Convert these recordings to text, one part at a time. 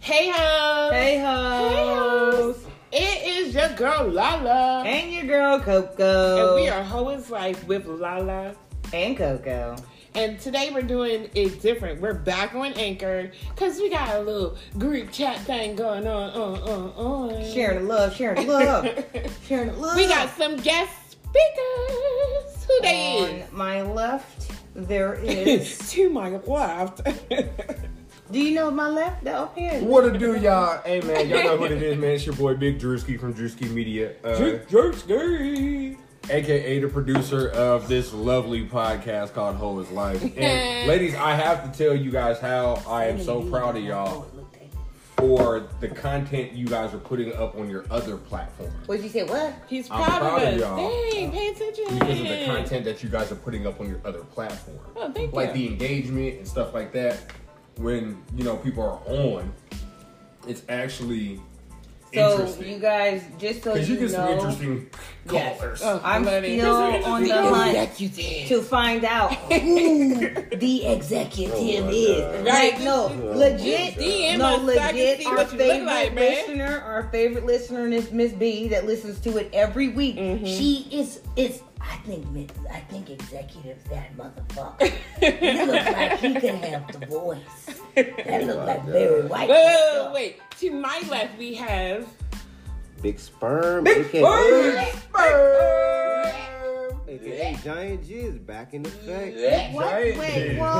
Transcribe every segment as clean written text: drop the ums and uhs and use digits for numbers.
Hey ho! Hey ho! It is your girl Lala. And your girl Coco. And we are Ho is Life with Lala and Coco. And today we're doing it different. We're back on Anchor because we got a little group chat thing going on. Sharing the love, sharing the love. Sharing the love. We got some guest speakers. Who they is? On my left, there is... To my left. Do you know my left? Up here. What to do, y'all? Hey, man, y'all know what it is, man. It's your boy Big Drewski from Drewski Media. Drewski. AKA the producer of this lovely podcast called Ho is Life. And ladies, I have to tell you guys how I am so proud of y'all for the content you guys are putting up on your other platforms. What you say? What? He's I'm proud of us. y'all. Dang, pay attention. Because of the content that you guys are putting up on your other platforms. Oh, thank like you. the engagement and stuff like that. When, you know, people are on, it's actually interesting. So, you guys, just so Because you get know... some interesting callers. Oh, I'm still on the hunt to find out who the executive is. Right. Like, no, legit. Our favorite listener is Miss B that listens to it every week. Mm-hmm. She is. I think executive's that motherfucker. He looks like he can have the voice. That looks like very white. Wait. To my left, we have Big Sperm. Big AKA Sperm! AKA Giant Jizz back in effect. What? Wait, whoa.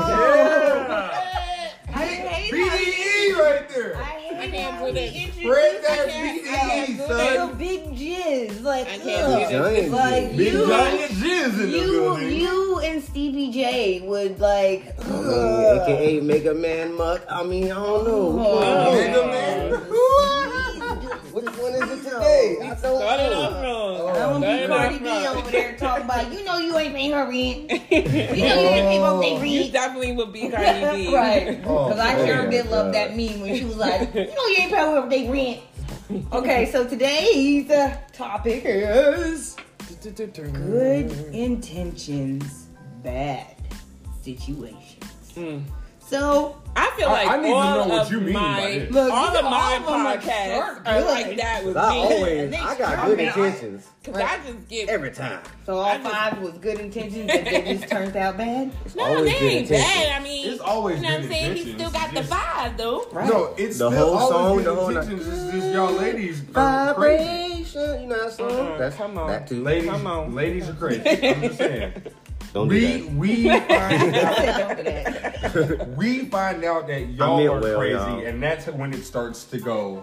I hate BDE right there. I can't do this. Spread that I BDE, can't son. The big jizz, like I can't do ugh. this. Like Big giant jizz in the building. you and Stevie J would like, AKA Mega Man Muck. I mean, I don't know. Mega Man. Which one is it today? I don't Started know. off wrong. I'm gonna be Cardi B over there talking about, you know you ain't paying her rent. You know you ain't paying her You rent. definitely would be Cardi B. Right. Because I sure man. did love that meme when she was like, you know you ain't paying her they rent. Okay, so today's topic is good intentions, bad situations. So I feel like I need to all know what of you mean by my this. Look, all you of know, my all of them are podcasts are good. like that with I me. got good intentions Because I just get every time. So all five was good intentions and they just turned out bad? No, always they good ain't intentions. bad. I mean, It's always you know what I'm good saying? He intentions. still got the Just- vibe though. Right. No, it's The still whole always song, good the whole intentions. It's just y'all ladies are crazy. Vibration. You know that song? That's Come on. that too. Ladies, Come on. ladies are crazy. I'm just saying. Don't do that. We find I out, said don't do that. we find out that y'all meant are well, crazy, y'all. and that's when it starts to go.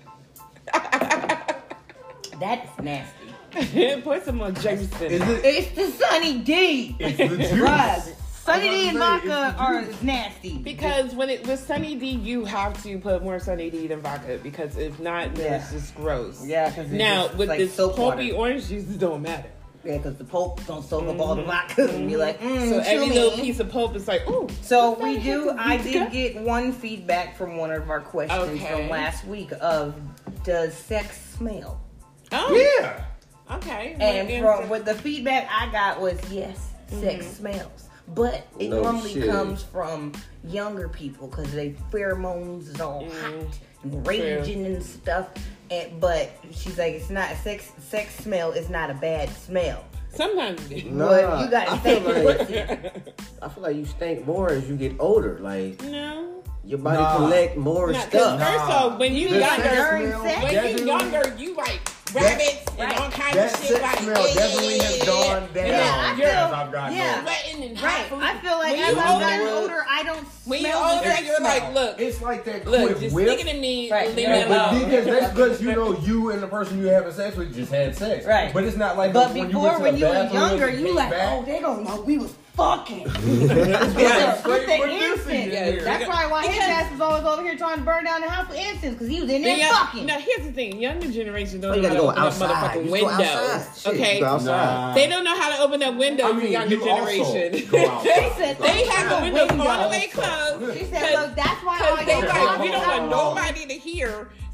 That's nasty. Put some more Jameson. Is it? It's the Sunny D. It's the juice. Right. Sunny D and I'm about to say, vodka it's the are juice. nasty. Because when it was Sunny D, you have to put more Sunny D than vodka because if not, then it's just gross. Yeah, because Now with like this soap pulpy water. orange juice, it don't matter. Yeah, because the Pope don't soak up all the vodka and be like, So every chew little me. piece of pulp is like, ooh. So what's we that? do. I did get one feedback from one of our questions Okay. from last week of does sex smell? Oh, Yeah. okay. And from what the feedback I got was yes, sex smells, but it No normally shit. comes from younger people because they pheromones is all hot and raging and stuff. But she's like, it's not sex. Sex smell is not a bad smell. sometimes it is. Nah, But you got I to feel think like pussy. I feel like you stink more as you get older. Like No. your body Nah. collect more Not stuff. first off, when you The younger, sex during smell sex? when definitely- you younger, you like rabbits and all kinds That of shit. sex Like, smell definitely has gone down I as feel- I've gotten yeah. older. sweating and Right. hot. I feel like When as you I've gotten older- older, I don't When you're smell the older, sex you're smell. like, look, It's like that look, quick just whiff. stick it in me, Right. leave me Yeah, But alone. because that's because you know you and the person you having sex with just had sex. Right. But it's not like But when before, you when went you to the were bathroom younger, and you came like, back. oh, they gonna know we was fucking. Yeah. Put the Straight put this in incense. here. That's probably why his Because- ass was always over here trying to burn down the house with incense because he was in there Yeah, fucking. now here's the thing: younger generation don't You know how gotta to go open up outside. motherfucking You just go windows. outside. Shit, Okay, you go outside. they don't know how to open up windows. I mean, the younger you also generation. go outside. They said They have the the windows all the windows. way closed. She said, look, that's why Because I they don't like, we don't want know. nobody to hear.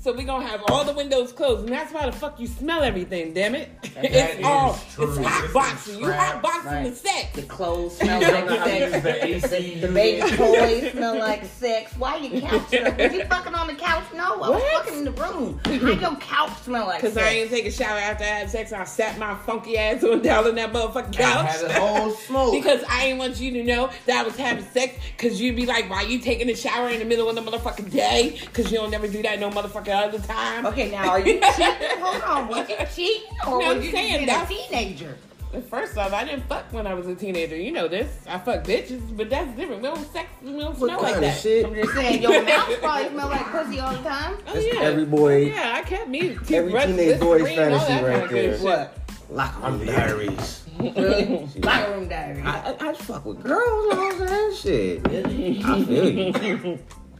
So we're gonna have all the windows closed, and that's why the fuck you smell everything, damn it. That It's is true. it's It's hot the boxing. You hot trap. boxing the Right. sex. The clothes smell like sex. The AC. The baby toys smell like sex. Why your couch smell? Was you fucking on the couch? No, I was What? fucking in the room. How your couch smell like sex? Cause I ain't take a shower after I had sex, and I sat my funky ass on down on that motherfucking Had couch. a whole smoke. Because I ain't want you to know that I was having sex. Cause you'd be like, why you taking a shower in the middle of the motherfucking day? Cause you don't never do that no motherfucking other time. Okay, now are you cheating? Hold on, was you cheating or No, I'm was you saying just being a that's- teenager? First off, I didn't fuck when I was a teenager. You know this. I fuck bitches, but that's different. We don't sex. We don't What smell like kind of that. shit? I'm just saying, your mouth probably smell like pussy all the time. Oh, That's yeah. every boy- Yeah, I kept me. every toothbrush, teenage boy's Listerine, all that fantasy kind right of good there. shit. What? Locker room diaries. Really? Locker room diary. I just fuck with girls, all that shit. I feel you.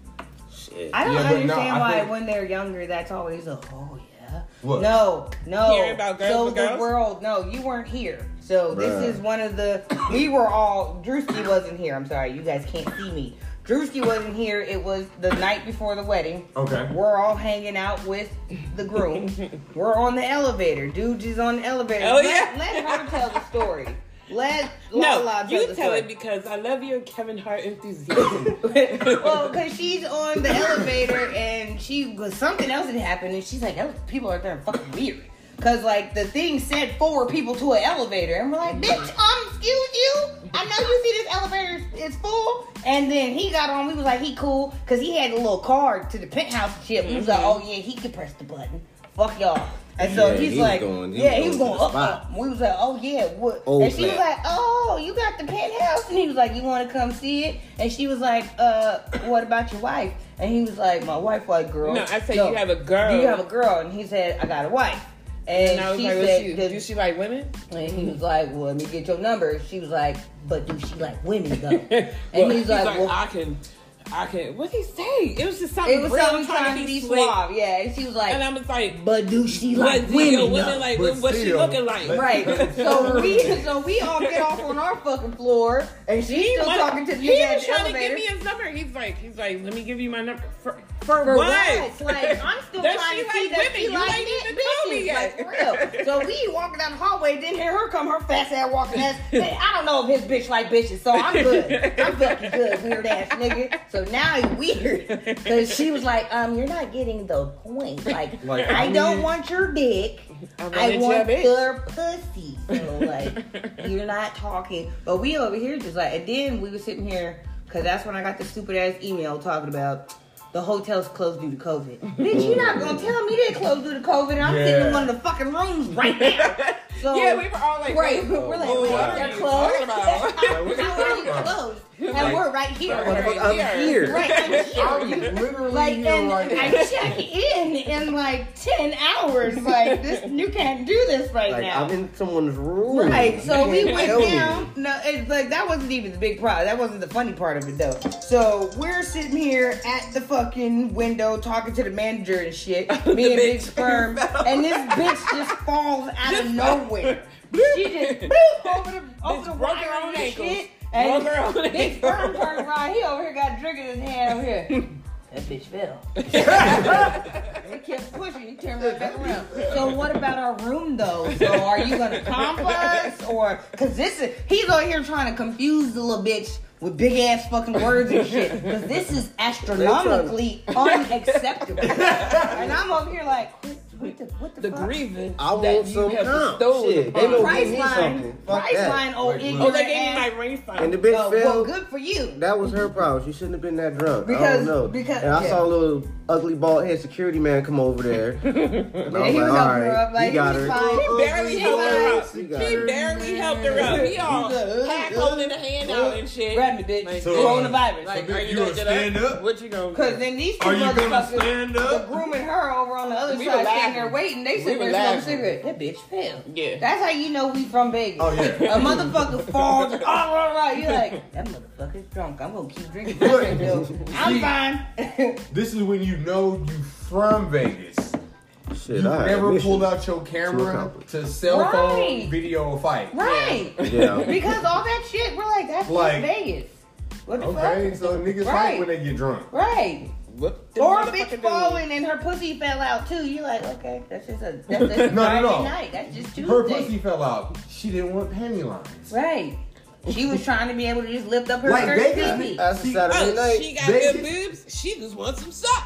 Shit. I don't Yeah, but no, understand I why think- when they're younger, that's always a, oh yeah. What? No. Hearing about girls so with the girls? world, no, you weren't here. So this Bruh. is one of the, we were all, Drewski wasn't here. I'm sorry, you guys can't see me. Drewski wasn't here. It was the night before the wedding. Okay. We're all hanging out with the groom. We're on the elevator. Dude is on the elevator. Oh, yeah. Let her tell the story. Let No, Lala tell you the tell story. it because I love your Kevin Hart enthusiasm. Well, because she's on the elevator and something else had happened and she's like, people are there fucking weird. Because, like, the thing said 4 people to an elevator. And we're like, bitch, excuse you? I know you see this elevator is full. And then he got on. We was like, he cool. Because he had a little card to the penthouse and shit. We was like, oh, yeah, he could press the button. Fuck y'all. And so Yeah, he's he was like, going- he he was was going going to the up. spot. We was like, oh, yeah, what? Old And she was flat. like, oh, you got the penthouse? And he was like, you want to come see it? And she was like, what about your wife? And he was like, my wife, white girl. No, I said you have a girl. Do you have a girl? And he said, I got a wife. And And I was she like, said, do she like women? and he was like, well, let me get your number. She was like, but do she like women though? And Well, he's like, well, I can. What did he say? It was just something. it was real, something trying to be slick. suave, yeah. And she was like, And I was like, but do she what like do women women though? like? But What's she still, looking like? Right. So we all get off on our fucking floor, and she's still wanted- talking to the he nigga at was the trying to give elevator. me his number. He's like, let me give you my number for For what? what? Like, I'm still Does trying she to see like that women? she You like ain't even bitches. told me Like, yet. for real. So we walking down the hallway, didn't hear her come, her fast ass walking ass. Hey, I don't know if his bitch like bitches, so I'm good. I'm fucking good, weird ass nigga. So now he's weird. Because she was like, you're not getting the point. Like I don't want your dick. I wanted want your bitch. your pussy. So, like, you're not talking. But we over here just like, and then we were sitting here, because that's when I got the stupid ass email talking about the hotel's closed due to COVID. Bitch, you're not going to tell me they closed due to COVID, and I'm sitting in Yeah. one of the fucking rooms right now. So, Yeah, we were all like, right, we're like, what wait, are they're you closed? talking about? How are you closed? And we're right here. Right I'm here. here. Right, I'm here. Literally Like, here and right I now. check in like 10 hours. Like, this, you can't do this right Like, now. I'm in someone's room. Right, so we You went can't tell me. down. No, it's like that wasn't even the big problem. That wasn't the funny part of it though. So we're sitting here at the fucking window talking to the manager and shit. Me and Big Sperm, and this bitch just falls out of nowhere. She just boop, over the Bitch broke wire her own and ankles. shit. And Broke her own Big ankles. Sperm turned around. He over here got a drink in his hand over here. That bitch fell. They kept pushing. He turned right back around. So what about our room though? So are you gonna comp us or because he's over here trying to confuse the little bitch with big ass fucking words and shit. Because this is astronomically unacceptable. And I'm over here like, what the The fuck? grievance I that want you some have comp. bestowed Shit, they upon don't me. give me Priceline, something. Fuck that. Priceline, old Like, look. ignorant Oh, they gave me ass. my refund. And the bitch Oh, fell. well, good for you. That was her problem. She shouldn't have been that drunk. I Because- don't know. because- and I yeah. saw a little ugly bald head security man come over there. And I Yeah, was he like, was all helping her right, up, like, you got he her. was fine. He barely helped her up. You got He her. barely helped her up. He all half holding her hand out and shit. Grab me, bitch. Like, So, Coronavirus. Like, So are you you gonna gonna stand get up? What you gonna? Because then these two Are you gonna motherfuckers, stand the up? grooming her over on the other We side, were standing there laughing. waiting. They We sitting were there smoking a laughing. cigarette. That bitch fell. Yeah. That's how you know we from Vegas. Oh, yeah. A motherfucker falls. Oh, right. You're like, that motherfucker's drunk. I'm going to keep drinking. this shit, though. I'm fine. This is when you know you from Vegas. Shit, You've I had a never mission pulled out your to camera accomplish. to cell phone Right. video a fight. Right. Yeah. Because all that shit, we're like, that's Like- just Vegas. What the Okay, fuck? so niggas Right. fight when they get drunk. Right. whoop the Or a motherfucker bitch dude. falling and her pussy fell out too. You're like, okay, that's just a Friday night. That's just Tuesday. Her pussy fell out. She didn't want panty lines. Right. She was trying to be able to just lift up her Like skirt. Vegas? titty. That's a Saturday Oh, night. she got Vegas? good boobs. She just wants some suck.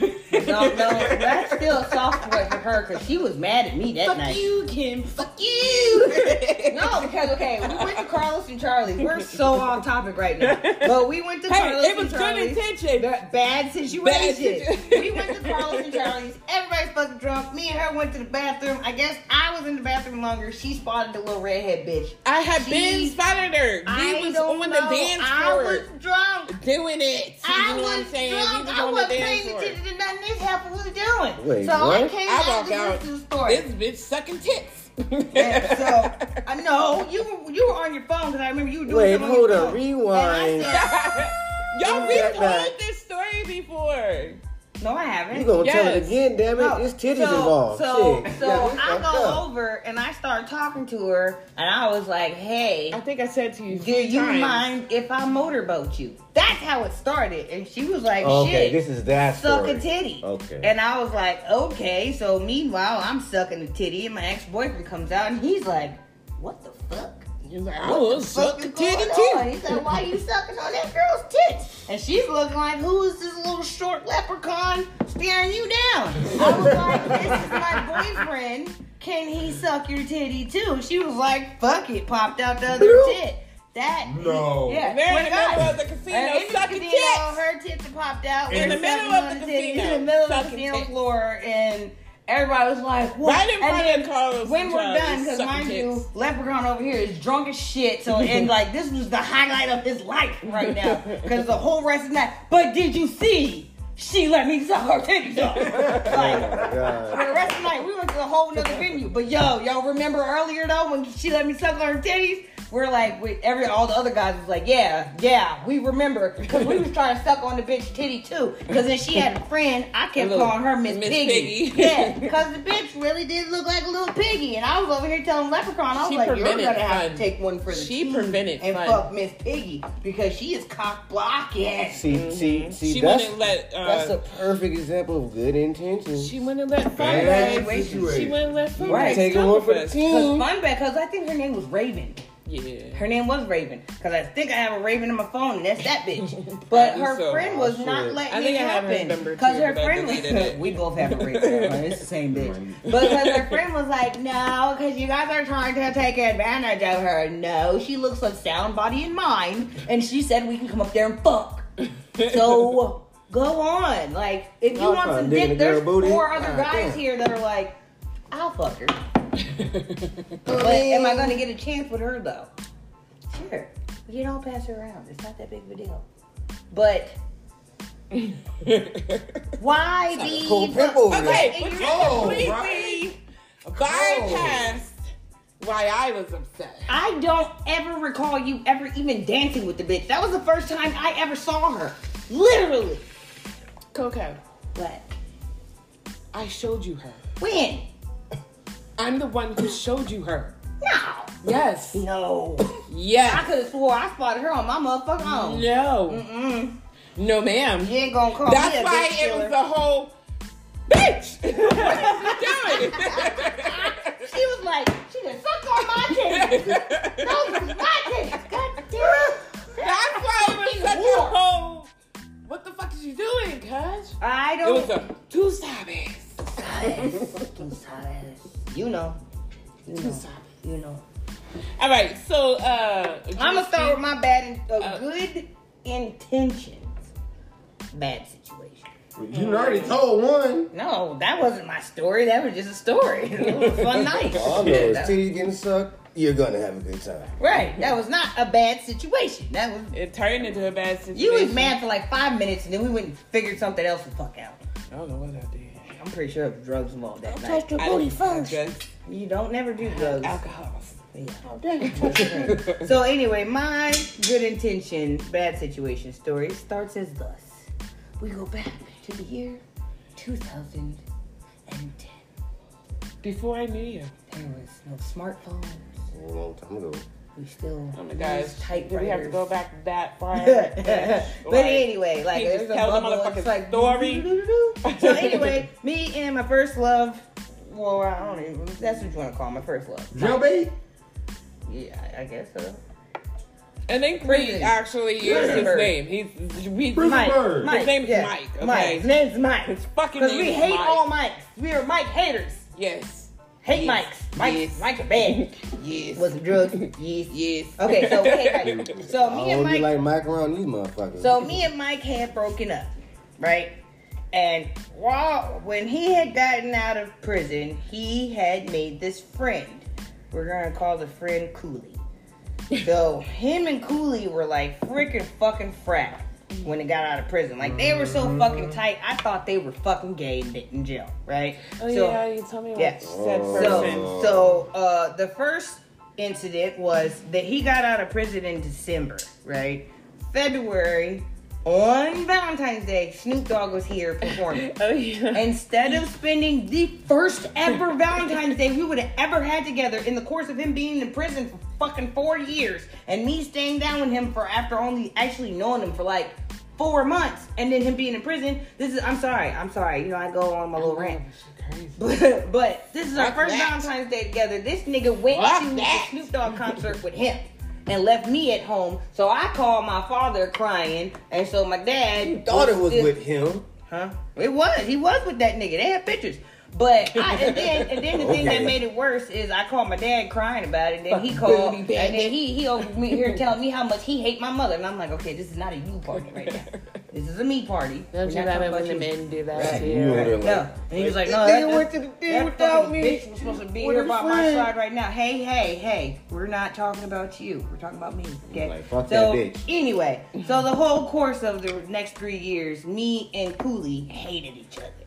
No, that's still a soft boy for her because she was mad at me that Fuck night. you, Kim. Fuck you. No, because okay, we went to Carlos and Charlie's. We're so off topic right now, but we went to Hey, Carlos it was and good Charlie's. intention. Bad situation. Bad situation. We went to Carlos and Charlie's. Everybody's fucking drunk. Me and her went to the bathroom. I guess I was in the bathroom longer. She spotted the little redhead bitch. I had She- been spotted her. I We was don't on know. the dance I floor. was drunk. Doing it. I You know what I'm was saying? drunk. We I was on wasn't the dance paying floor. attention to nothing this heifer was doing. Wait, so I what? came I out walk to out. listen to the story. This bitch sucking tits. And so I know you were on your phone because I remember you were doing Wait, something on hold your on. phone. Rewind. And I said, Y'all You we got told that. this story before. no, I haven't. You gonna tell it Yes. again, damn it? No, It's titties so, involved. So, Shit. so Yeah, we I fucked go up. over and I start talking to her, and I was like, "Hey, I think I said to you. do you mind if I motorboat you?" That's how it started, and she was like, Okay, "Shit, this is that suck story. a titty." Okay. And I was like, "Okay." So meanwhile, I'm sucking a titty, and my ex-boyfriend comes out, and he's like, "What the fuck?" He was like, I What will the suck fuck a is titty going too. on? He said, "Why you sucking on that girl's tits?" And she's looking like, "Who is this little short leprechaun staring you down?" I was like, "This is my boyfriend. Can he suck your titty too?" She was like, "Fuck it." Popped out the other tit. That No. yeah. They're in swear the to God. middle of the casino And in the sucking casino, tits. her tits had popped out. In We're the middle sucking of on the titties, casino, in the middle of the sucking casino tits. floor, and everybody was like, "What?" Right in And front then of Carlos. when and we're Charlie, done, because sucking mind you, tits. Leprechaun over here is drunk as shit. So, and like, this was the highlight of his life right now. Because the whole rest of the night. But did you see? She let me suck her titties off. Like, for the rest of the night, we went to a whole nother venue. But y'all remember earlier though when she let me suck on her titties? We're like, all the other guys was like, yeah, we remember. Because we was trying to suck on the bitch titty too. Because then she had a friend, I kept A little calling her Miss Miss Piggy. Piggy. Yeah, because the bitch really did look like a little piggy. And I was over here telling Leprechaun, I was She like, you're prevented going to have to fun. take one for the She team prevented and fun. fuck Miss Piggy. Because she is cock blocking. See, She that's, wouldn't let. that's a perfect example of good intentions. She wouldn't let fun Bad bags. situation. She wouldn't let fun Right. bags Taking come one for with the us. team. Because I think her name was Raven. Yeah. Her name was Raven. Because I think I have a Raven in my phone, and that's that bitch. But Probably her so. friend was Oh, not shit. letting I think it I have her happen. number, Because too, her but I friend was. deleted it. We both have a Raven. It's the same bitch. Because her friend was like, no, because you guys are trying to take advantage of her. No, she looks like sound body and mind. And she said we can come up there and fuck. So go on. Like, if you Y'all want trying some to dig in dick, the there's girl booty? 4 other God guys damn. here that are like, I'll fuck her. But am I going to get a chance with her, though? Sure. You don't pass her around. It's not that big of a deal. But why be... Cool pimple over there. Okay, And but you're- you Oh, completely right. bypassed why I was upset. I don't ever recall you ever even dancing with the bitch. That was the first time I ever saw her. Literally. Coco, What? I showed you her. When? I'm the one who showed you her. No. Yes. No. I Yes. could have swore I spotted her on my motherfucking own. No. Mm-mm. No, ma'am. You ain't gonna call That's me a why bitch it was killer. the whole bitch. What is you doing? She was like, she done sucked on my titties. Those was my titties. God damn it. That's why it was such a whole. What the fuck is you doing, cuz? I It don't. was a two sabes. You know. You Two know. sabes. You know. All right, so I'm gonna start with my good intentions. Bad situation. You already told one. No, that wasn't my story. That was just a story. It was a fun night. All I know is titties getting sucked. You're gonna have a good time. Right. That was not a bad situation. That was. It turned into a bad situation. You was mad for like 5 minutes, and then we went and figured something else the fuck out. I don't know what I did. I'm pretty sure it was drugs involved that Touch night. your I booty didn't first. drugs. You don't never do drugs. Alcohol. Yeah. Oh, damn. So anyway, my good intention, bad situation story starts as thus. We go back to the year 2010. Before I knew you. There was no smartphones. A long time ago. We still Oh my gosh. use typewriters. Do we have to go back that far? But anyway, like you there's just a tell the bubble. motherfucking It's like story. So anyway, me and my first love. Well, I don't even. That's what you want to call my first love. Jumpy? Yeah, I guess so. I think Reed actually is his name. He's Mike. His name is Mike. Okay. Mike. His name's Mike. His fucking Because name we is hate Mike. all Mikes. We are Mike haters. Yes. Hate Yes. Mikes. Mike's Yes. Mike's bad. Yes. Was it drugs? Yes. Yes. Okay, so we hate Mike. So I me and don't be Mike. like Mike around these motherfuckers. So me and Mike had broken up, right? And when he had gotten out of prison, he had made this friend. We're gonna call the friend Cooley. So him and Cooley were like freaking fucking frat when they got out of prison. Like they were so fucking tight. I thought they were fucking gay in jail, right? Oh so, yeah, you told me about yeah. said person. So the first incident was that he got out of prison in December, right? February, on Valentine's Day, Snoop Dogg was here performing. Oh yeah. Instead of spending the first ever Valentine's Day we would have ever had together in the course of him being in prison for fucking 4 years and me staying down with him for after only actually knowing him for like 4 months and then him being in prison, I'm sorry. You know, I go on my little rant. But this is our Fuck first that. Valentine's Day together. This nigga went Fuck to that. the Snoop Dogg concert with him and left me at home. So I called my father crying, and so my dad thought it was still- with him. Huh? It was. He was with that nigga. They had pictures. But and then the thing that Okay. made it worse is I called my dad crying about it. And then he called, and then he over me here telling me how much he hate my mother. And I'm like, okay, this is not a you party right now. This is a me party. Don't We're you not love it talking when about the you. men do that Right. to You you? over there like, No, and he was like, no, This that, nigga went to the thing that without fucking me. bitch was supposed to be With here a by my friend. side right now. Hey, we're not talking about you. We're talking about me. Okay. Like, fuck So that bitch. anyway, so the whole course of the next 3 years, me and Cooley hated each other.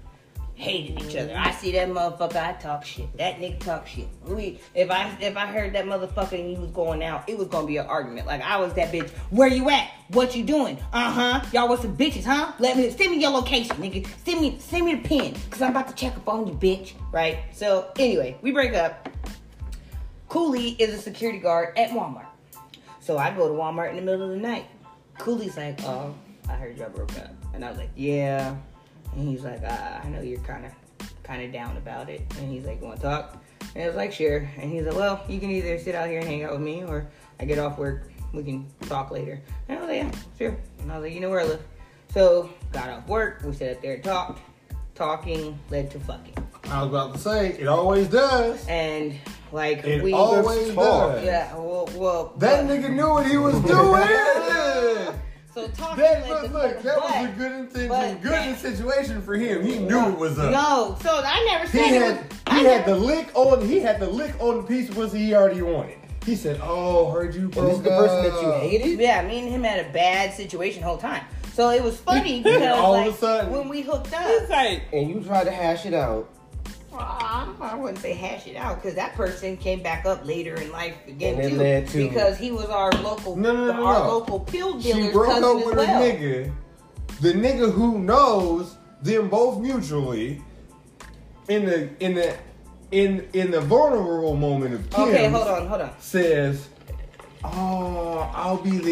I see that motherfucker, I talk shit. That nigga talk shit. If I heard that motherfucker and he was going out, it was gonna be an argument. Like I was that bitch. Where you at? What you doing? Y'all was some bitches, huh? Send me your location, nigga. Send me the pin, cause I'm about to check up on you, bitch. Right? So anyway, we break up. Cooley is a security guard at Walmart. So I go to Walmart in the middle of the night. Cooley's like, oh, I heard y'all broke up. And I was like, yeah. And he's like, I know you're kind of down about it. And he's like, you want to talk? And I was like, sure. And he's like, well, you can either sit out here and hang out with me, or I get off work, we can talk later. And I was like, yeah, sure. And I was like, you know where I live. So got off work, we sat up there and talked. Talking led to fucking. I was about to say, it always does. And like It we always does. yeah, well That nigga knew what he was doing. so talking That, led to look, that was a but- good intention, but- good situation for him. He knew it was up. No, so I never He said it had was, he had the lick on the piece of pussy he already wanted. He said, "Oh, heard you And broke this is the person that you up." hated? Yeah, me and him had a bad situation the whole time. So it was funny because all of like, a sudden- when we hooked It's up, like, And you tried to hash it out. I wouldn't say hash it out because that person came back up later in life again And it too, led to- because he was our local No. local pill dealer's She broke cousin up as with well. a nigga. The nigga who knows them both mutually in the vulnerable moment of Kim. Okay, hold on. Says, "Oh, I'll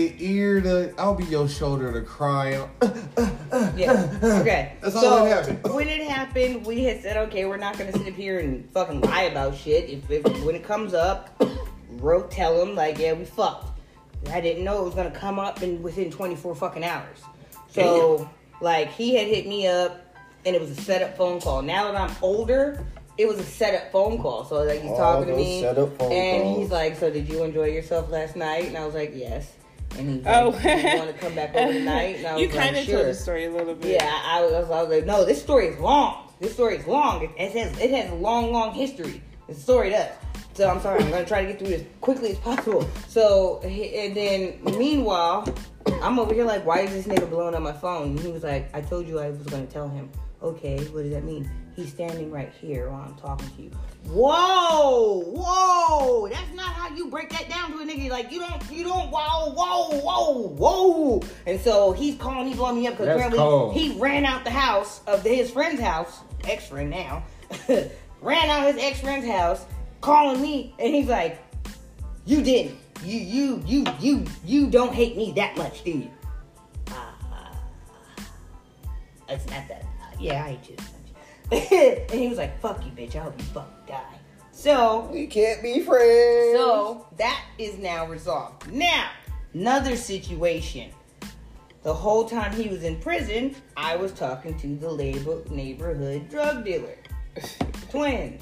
be your shoulder to cry on." Yeah. Okay. That's all so, that happened. When it happened, we had said, okay, we're not gonna sit up here and fucking lie about shit. If when it comes up, tell him like, yeah, we fucked. I didn't know it was gonna come up within 24 fucking hours. So like he had hit me up and it was a setup phone call. Now that I'm older, it was a setup phone call. So like he's All talking to those me setup phone and calls. he's like, so did you enjoy yourself last night? And I was like, yes. And he's Oh. like, do you want to come back over tonight? And I was you like, kind of sure. told the story a little bit. Yeah, I was like, no, this story is long. It has a long history. The story does. So I'm sorry, I'm gonna try to get through this quickly as possible. So and then meanwhile, I'm over here like, why is this nigga blowing up my phone? And he was like, I told you I was gonna tell him. Okay, what does that mean? He's standing right here while I'm talking to you. Whoa! That's not how you break that down to a nigga. Like you don't. Whoa! And so he's calling, he's blowing me up because That's apparently cold. he ran out the house of his friend's house, ex-friend now, ran out his ex-friend's house, calling me, and he's like, you didn't. you don't hate me that much, do you? It's not that. Yeah, I hate you. And he was like, fuck you, bitch. I hope you fucking die. So, We can't be friends. so that is now resolved. Now, another situation. The whole time he was in prison, I was talking to the neighborhood drug dealer. Twins.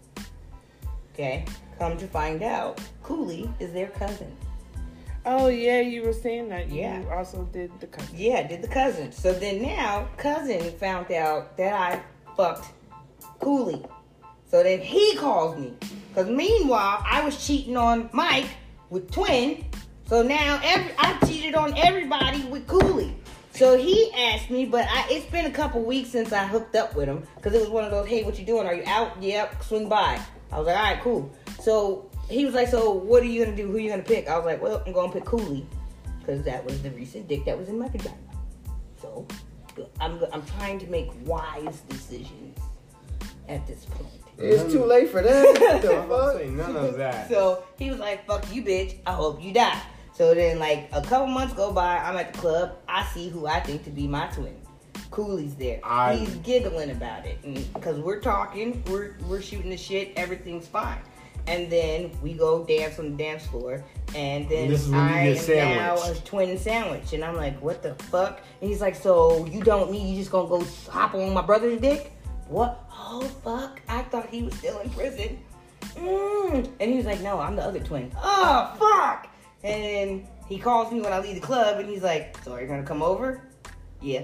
Okay, come to find out, Cooley is their cousin. Oh yeah, you were saying that. Yeah. You also did the cousin. Yeah, did the cousin. So then now, cousin found out that I fucked Cooley. So then he calls me. Because meanwhile, I was cheating on Mike with Twin. So now I cheated on everybody with Cooley. So he asked me, but it's been a couple weeks since I hooked up with him. Because it was one of those, hey, what you doing? Are you out? Yep, swing by. I was like, all right, cool. So he was like, so what are you going to do? Who are you going to pick? I was like, well, I'm going to pick Cooley. Because that was the recent dick that was in my vagina. So I'm trying to make wise decisions at this point. It's too late for that. What the I'm not fuck? saying none of that. So he was like, fuck you, bitch. I hope you die. So then, like, a couple months go by. I'm at the club. I see who I think to be my twin. Cooley's there. He's giggling about it. Because we're talking. We're shooting the shit. Everything's fine. And then we go dance on the dance floor. And then This is when I you get am now sandwiched. a twin sandwich. And I'm like, what the fuck? And he's like, so you don't mean you just gonna go hop on my brother's dick? What? Oh, fuck. I thought he was still in prison. And he was like, no, I'm the other twin. Oh, fuck. And then he calls me when I leave the club, and he's like, so are you going to come over? Yeah.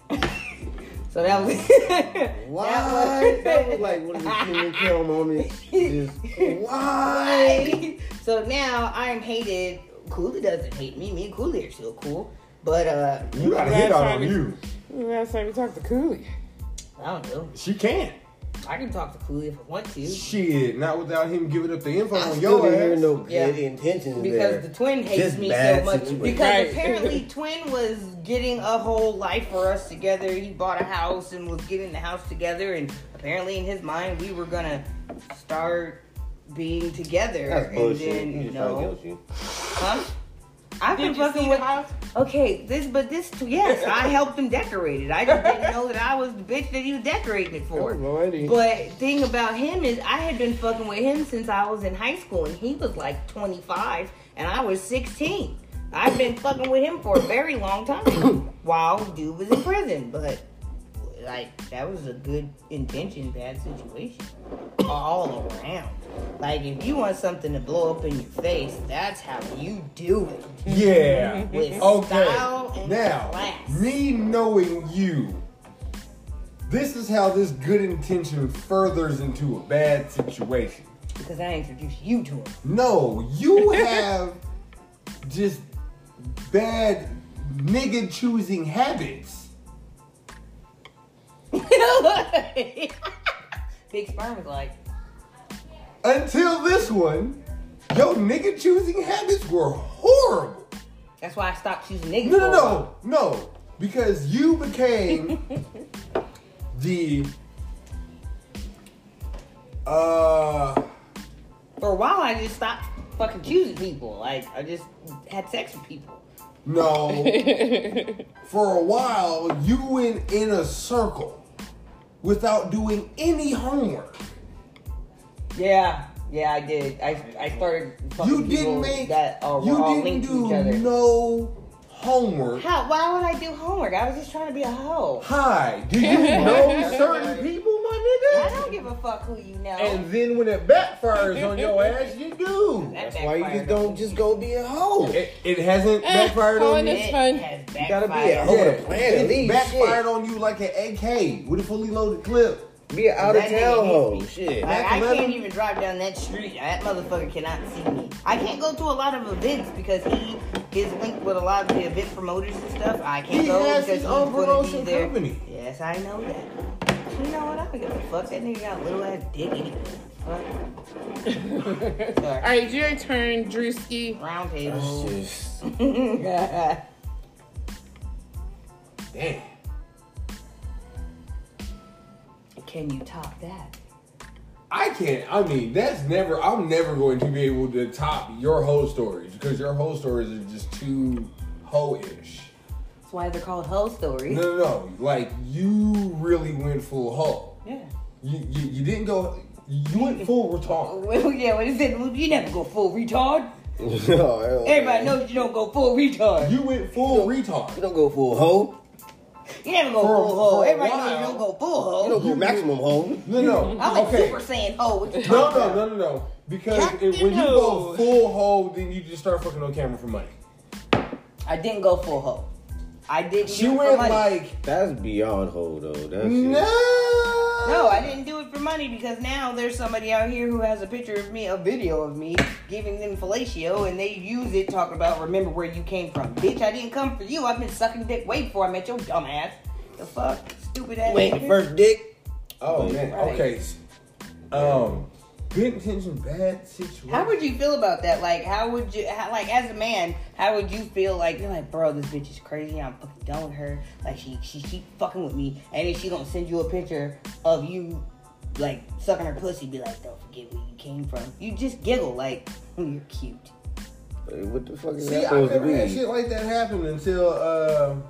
So that was... Why? That was like one of the human kill moments. Just, why? So now I'm hated. Cooley doesn't hate me. Me and Cooley are still cool. But, You got a hit out on you. Last time we talked to Cooley. I don't know. She can't. I can talk to Cooley if I want to. Shit, not without him giving up the info I on still your didn't hear ass. no good Yeah. intentions Because there. the twin hates Just me so bad much. situation. Because Right. apparently twin was getting a whole life for us together. He bought a house and was getting the house together. And apparently in his mind we were gonna start being together. That's bullshit. And then You just trying to no, get you. huh? I've been Did you see fucking the with. house? Okay, yes, I helped him decorate it. I just didn't know that I was the bitch that he was decorating it for. Oh, Lordy. But thing about him is I had been fucking with him since I was in high school, and he was like 25 and I was 16. I've been fucking with him for a very long time while dude was in prison. But like that was a good intention, bad situation all around. Like if you want something to blow up in your face, that's how you do it. Yeah. With Okay. style and Now, class. me knowing you, this is how this good intention furthers into a bad situation. Because I introduced you to him. No, you have just bad nigga choosing habits. Big Sperm was like, Until this one, your nigga choosing habits were horrible. that's why I stopped choosing niggas. No, for a while. no. Because you became the For a while, I just stopped fucking choosing people. Like, I just had sex with people. no. For a while, you went in a circle without doing any homework. Yeah, I did. I started fucking You people didn't make. that were You all didn't linked to each do other. no homework. How? Why would I do homework? I was just trying to be a hoe. Hi, do you know certain people, my I nigga? don't give a fuck who you know. And then when it backfires on your ass, you do. That That's why you just backfired don't on just me. go be a hoe. It hasn't backfired on Colin you. is It fun. has You gotta be a backfired. hoe to plan at It least. backfired Shit. on you like an AK with a fully loaded clip. Be an out of That nigga town hit hoe. me. Shit. Like, Back I 11? can't even drive down that street. That motherfucker cannot see me. I can't go to a lot of events because he is linked with a lot of the event promoters and stuff. I can't He go has because his he's own going to be promotion there. company. Yes, I know that. You know what? I don't give a fuck. That nigga got a little ass dick anyway. Fuck. All right, it's your turn, Drewski. Round It's table. just, Damn. Can you top that? I can't. I mean, that's never. I'm never going to be able to top your hoe stories because your hoe stories are just too hoe-ish. That's why they're called hoe stories. No. Like you really went full hoe. Yeah. You didn't go. You went full retard. Well, yeah, what is it? You never go full retard. No, Everybody knows you don't go full retard. You went full retard. You don't go full hoe. You never go For- full hoe. for a Everybody knows while. you don't go full hoe. You don't go maximum hoe. No. I'm like Okay. Super Saiyan hoe. What you talking about? No. Because Captain when you go Hoe. full hoe, then you just start fucking on camera for money. I didn't go full hoe. I didn't She do it for went money. like That's beyond hoe though. That's No, I didn't do it for money because now there's somebody out here who has a picture of me, a video of me giving them fellatio, and they use it talking about remember where you came from. Bitch, I didn't come for you. I've been sucking dick way before I met your dumb ass. The fuck? Stupid ass. Wait, nigga. first dick. Oh man. Right. Okay. Good intention, bad situation. How would you feel about that? Like, like, as a man, how would you feel like, you're like, bro, this bitch is crazy, I'm fucking done with her, like, she keep fucking with me, and then she gonna send you a picture of you, like, sucking her pussy, be like, don't forget where you came from. You just giggle, like, oh, you're cute. Wait, what the fuck is See, that I supposed to never had be? shit like that happen until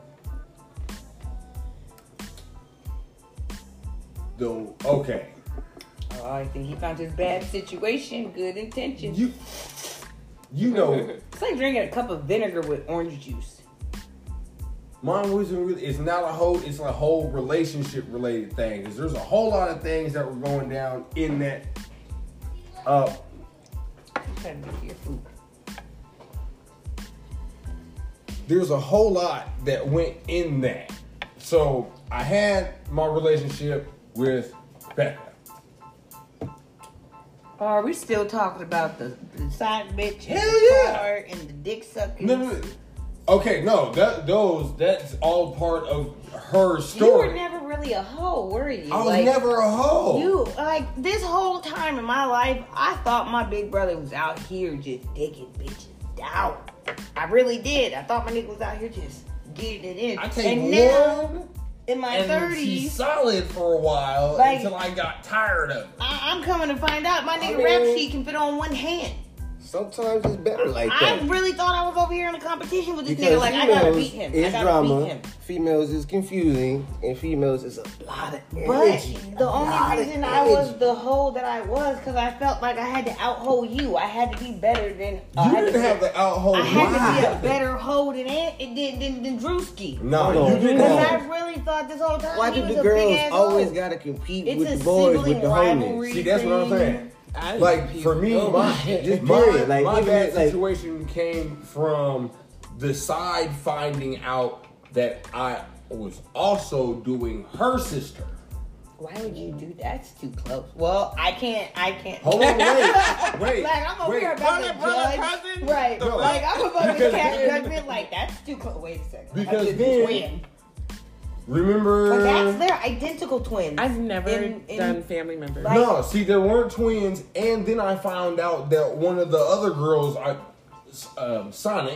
okay. Oh, I think he found his bad situation, good intentions. You know, It's like drinking a cup of vinegar with orange juice. mine wasn't really. It's not a whole. It's a whole relationship related thing. Cause there's a whole lot of things that were going down in that. I'm trying to get your food. There's a whole lot that went in that. So I had my relationship with Becca. Are we still talking about the side bitch and Hell the yeah. car and the dick sucking? No. Okay, no, that's all part of her You story. were never really a hoe, were you? I was never a hoe. You, like, this whole time in my life, I thought my big brother was out here just digging bitches down. I really did. I thought my nigga was out here just getting it in. I take and now, one, in my and she's 30s, solid for a while Like- until I got tired of it. I'm coming to find out my nigga I rap mean- sheet can fit on one hand. Sometimes it's better like I that. really thought I was over here in a competition with this Because nigga. Like, I gotta females beat him. I is gotta drama, beat him. females is confusing, and females is a lot of But energy. the A lot only of reason I was energy. the hoe that I was because I felt like I had to out-hoe you. I had to be better than... I You had didn't to have the out-hoe. I had to be Why? a better hoe than Drewski. No, Hold you on. didn't Because I have. really thought this whole time Why he do was the a girls big-ass always hoe. gotta compete It's with a the boys sibling with the rivalry. homies? See, that's what I'm saying. I Like for me, Just my period. Like, my even bad like- situation came from the side finding out that I was also doing her sister. Why would you do that? That's too close. Well, I can't. Hold on, wait. Like, I'm over wait. here about to brother, judge. cousin? Right. No. Like, I'm about to Because cast then- judgment. Like, that's too close. Wait a second. Because That's a then- twin. Remember? But that's they're identical twins. I've never In- done family members. Like- No, see, there weren't twins, and then I found out that one of the other girls, Sonic,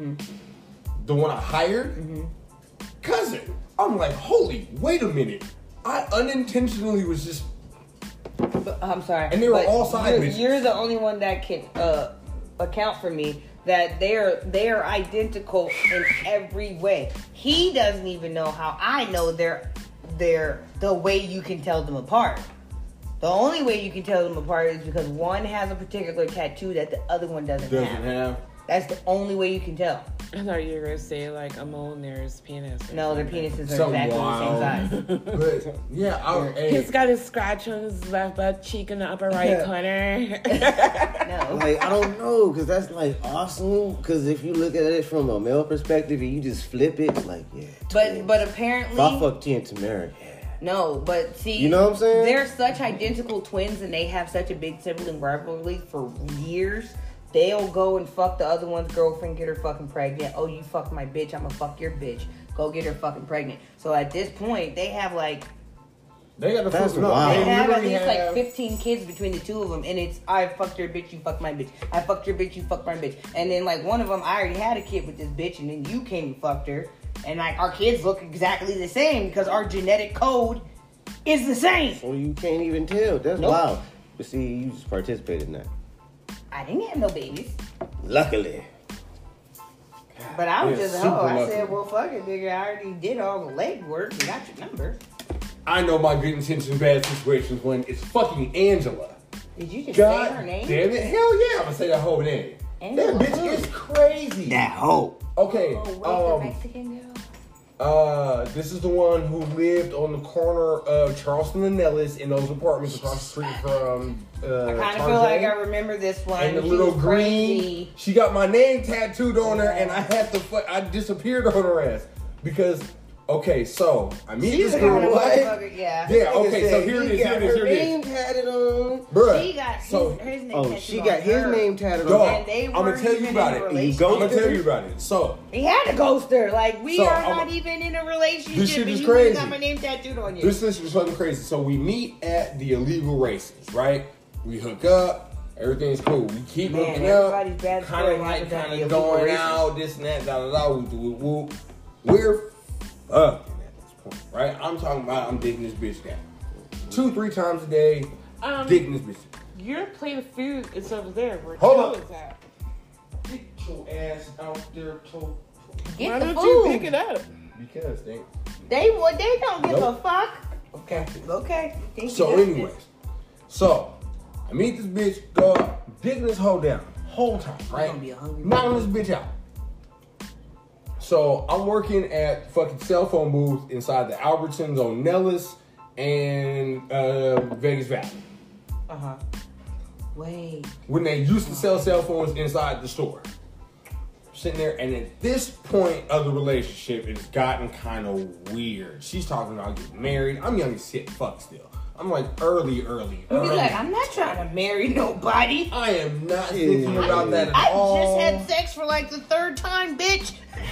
the one I hired, cousin. I'm like, holy, wait a minute. I unintentionally was just. I'm sorry. And they were but all side you're, bitches. you're the only one that can account for me that they're identical in every way. He doesn't even know how I know they're the way you can tell them apart. The only way you can tell them apart is because one has a particular tattoo that the other one doesn't have. That's the only way you can tell. I thought you were gonna say like a mole in there's penis. or No, their something. penises are Something exactly wild. the same size. But yeah, He's got a scratch on his left butt cheek in the upper right corner. No. Like, I don't know, because that's like awesome. Because if you look at it from a male perspective and you just flip it, it's like, yeah. twins. But If I apparently fuck Tia and Tamara, yeah. no, but see, You know what I'm saying? They're such identical twins, and they have such a big sibling rivalry for years. They'll go and fuck the other one's girlfriend, get her fucking pregnant. Oh, you fucked my bitch, I'ma fuck your bitch. Go get her fucking pregnant. So at this point, they have like they got to That's fuck it up. wild. they have at literally least like have- 15 kids between the two of them, and it's I fucked your bitch, you fucked my bitch. I fucked your bitch, you fucked my bitch. And then like one of them, I already had a kid with this bitch, and then you came and fucked her. And like our kids look exactly the same because our genetic code is the same. So you can't even tell. That's Nope. wild. But see, you just participated in that. I didn't have no babies. Luckily. But I was Yeah, just a super hoe. I lucky. said, well, fuck it, nigga. I already did all the legwork and got your number. I know my good intentions, bad situations when it's fucking Angela. Did you just God say her name? damn it. Hell yeah, I'm gonna say that whole name. Angela That bitch who? is crazy. That hoe. Okay, Oh, wait, the Mexican girl? this is the one who lived on the corner of Charleston and Nellis in those apartments across the street from I kind of feel like I remember this one. And the She little was green, crazy. she got my name tattooed on her, and I had to, I disappeared on her ass because, okay, so I meet She's this the kind girl, of what? motherfucker, yeah. yeah, okay, so here it is, Got here her it name is, tatted on. bruh. She got so, his name Oh, tattooed she on got his her. name tatted dog, on. And they I'm gonna weren't tell you even about in a it. relationship. I'm gonna tell you about it. So, He had to ghost her. Like, we So, are I'm- not even in a relationship. This shit and is you already crazy. got my name tattooed on you. this is fucking crazy. So we meet at the illegal races, right? We hook up. Everything's cool. We keep Man, hooking everybody's up. bad Kind story of like, happens at kind the of illegal going races. out, this and that, da da da. Whoop, whoop, whoop. We're fucking at this point, right? I'm talking about I'm digging this bitch down 2-3 times a day. Digging this bitch. Your plate of food is over there. Where Hold Joe up. is at. Get your ass out there, Toe. Get Why the don't food. you pick it up? Because they. They don't give Nope. a fuck. Okay. Okay. Think So, you got anyways, so I meet this bitch, go up, digging this hoe down, whole time, right? gonna be a hungry Knocking this bitch out. So I'm working at fucking cell phone booth inside the Albertsons on Nellis and Vegas Valley. Uh-huh. Wait. When they used to sell cell phones inside the store. Sitting there, and at this point of the relationship, it's gotten kind of weird. She's talking about getting married. I'm young as shit, fuck still. I'm like early. He's like, I'm not trying to marry nobody. I am not thinking about that at I all. just had sex for like the third time, bitch.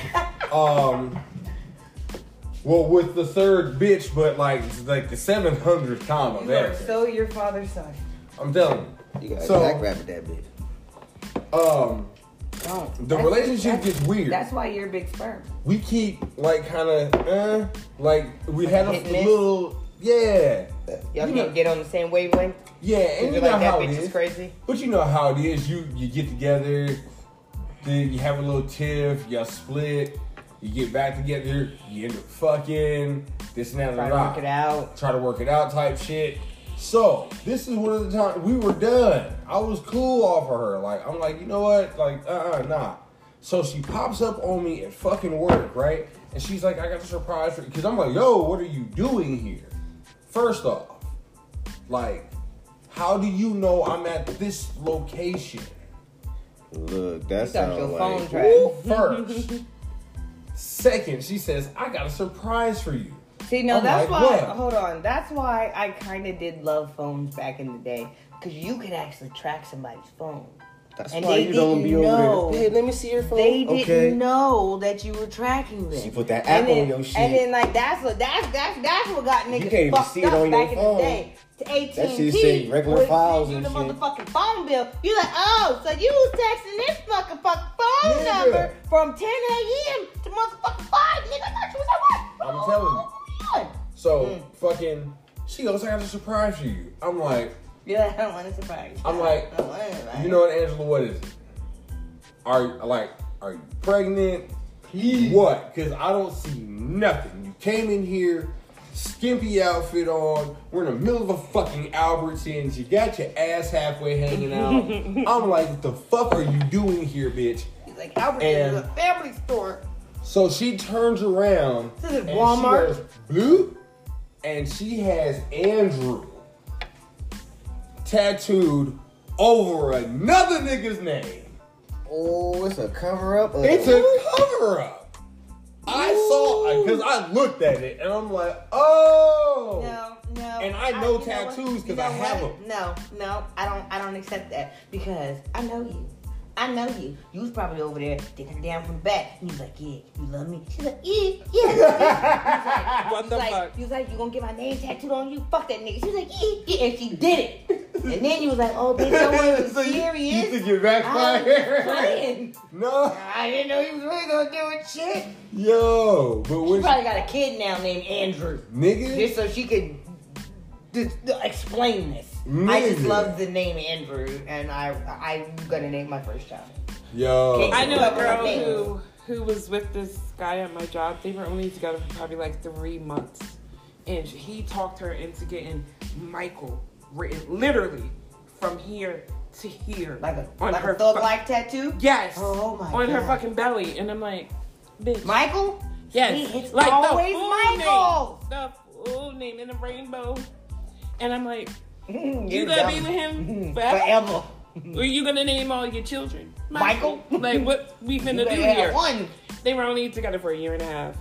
Well, with the third bitch, but like it's like the 700th time of You are that. so your father's son. I'm telling You got So- back rabbit that bitch. you. Don't. The relationship gets weird. That's why you're a big sperm. We keep like kind of, like we had a hit and miss? little, yeah, Y'all You can't know- get on the same wavelength. yeah, and you You're know like, that how it bitch is. is crazy. But you know how it is. You get together, then you have a little tiff, y'all split, you get back together, you end up fucking this and that and Try to that. work it out. Try to work it out type shit. So this is one of the times we were done. I was cool off of her. Like I'm like, you know what? Like nah. So she pops up on me at fucking work, right? And she's like, I got a surprise for you. Because I'm like, yo, what are you doing here? First off, like, how do you know I'm at this location? Look, that You got sounds your like. phone track. Woo, first. Second, she says, I got a surprise for you. See, no, I'm that's like, why. what? Hold on. That's why I kind of did love phones back in the day, because you could actually track somebody's phone. That's And why they you don't be didn't know. over there. Hey, let me see your phone. They didn't okay. know that you were tracking them. She put that And app then- on your shit. And then like that's what got can't niggas even fucked see it up on your back in phone. the day. To AT&T, That shit say regular files you and the shit. motherfucking phone bill. You're like, oh, so you was texting this fucking phone Nigga. number from 10 a.m. to motherfucking 5, nigga. I thought you was at work. I'm telling you. you. So fucking, she goes, I got a surprise for you. I'm like, Yeah, I don't want to surprise you. I'm like, I don't want to surprise you know what, Angela? What is it? Are you pregnant? What? Because I don't see nothing. You came in here, skimpy outfit on. We're in the middle of a fucking Albertsons. You got your ass halfway hanging out. I'm like, what the fuck are you doing here, bitch? He's like, Albertsons And- is a family store. So she turns around. This is and Walmart? She goes, Blue, and she has Andrew tattooed over another nigga's name. Oh, it's a cover up. It's a cover up. I saw because I looked at it and I'm like, oh. No. And I know you tattoos what? 'cause I have what? No, I don't accept that because I know you. You was probably over there taking her down from the back. And you was like, yeah, you love me. She's like, yeah. What the fuck? He was like, you gonna get my name tattooed on you? Fuck that nigga. She was like, yeah. And she did it. And then you was like, oh, bitch, I wasn't So serious. You think you're I was backfired? playing. No. I didn't know he was really gonna do it. Shit. Yo, but She when probably got a kid now named Andrew. nigga, Just so she could explain this. I just Nigga. love the name Andrew, and I'm gonna name my first child. Yo. I knew a Couple of girl things. who was with this guy at my job. They were only together for probably like 3 months. And he talked her into getting Michael written literally from here to here. Like a on her thug life tattoo. Yes. Oh my on her God. fucking belly. And I'm like, bitch. Michael. Yes. See, it's like always the full Michael. Name, the full name in the rainbow. And I'm like, you You're gonna dumb. be with him forever? Forever. Or you gonna name all your children Michael? Like what we finna You do better have here? one. They were only together for 1.5 years.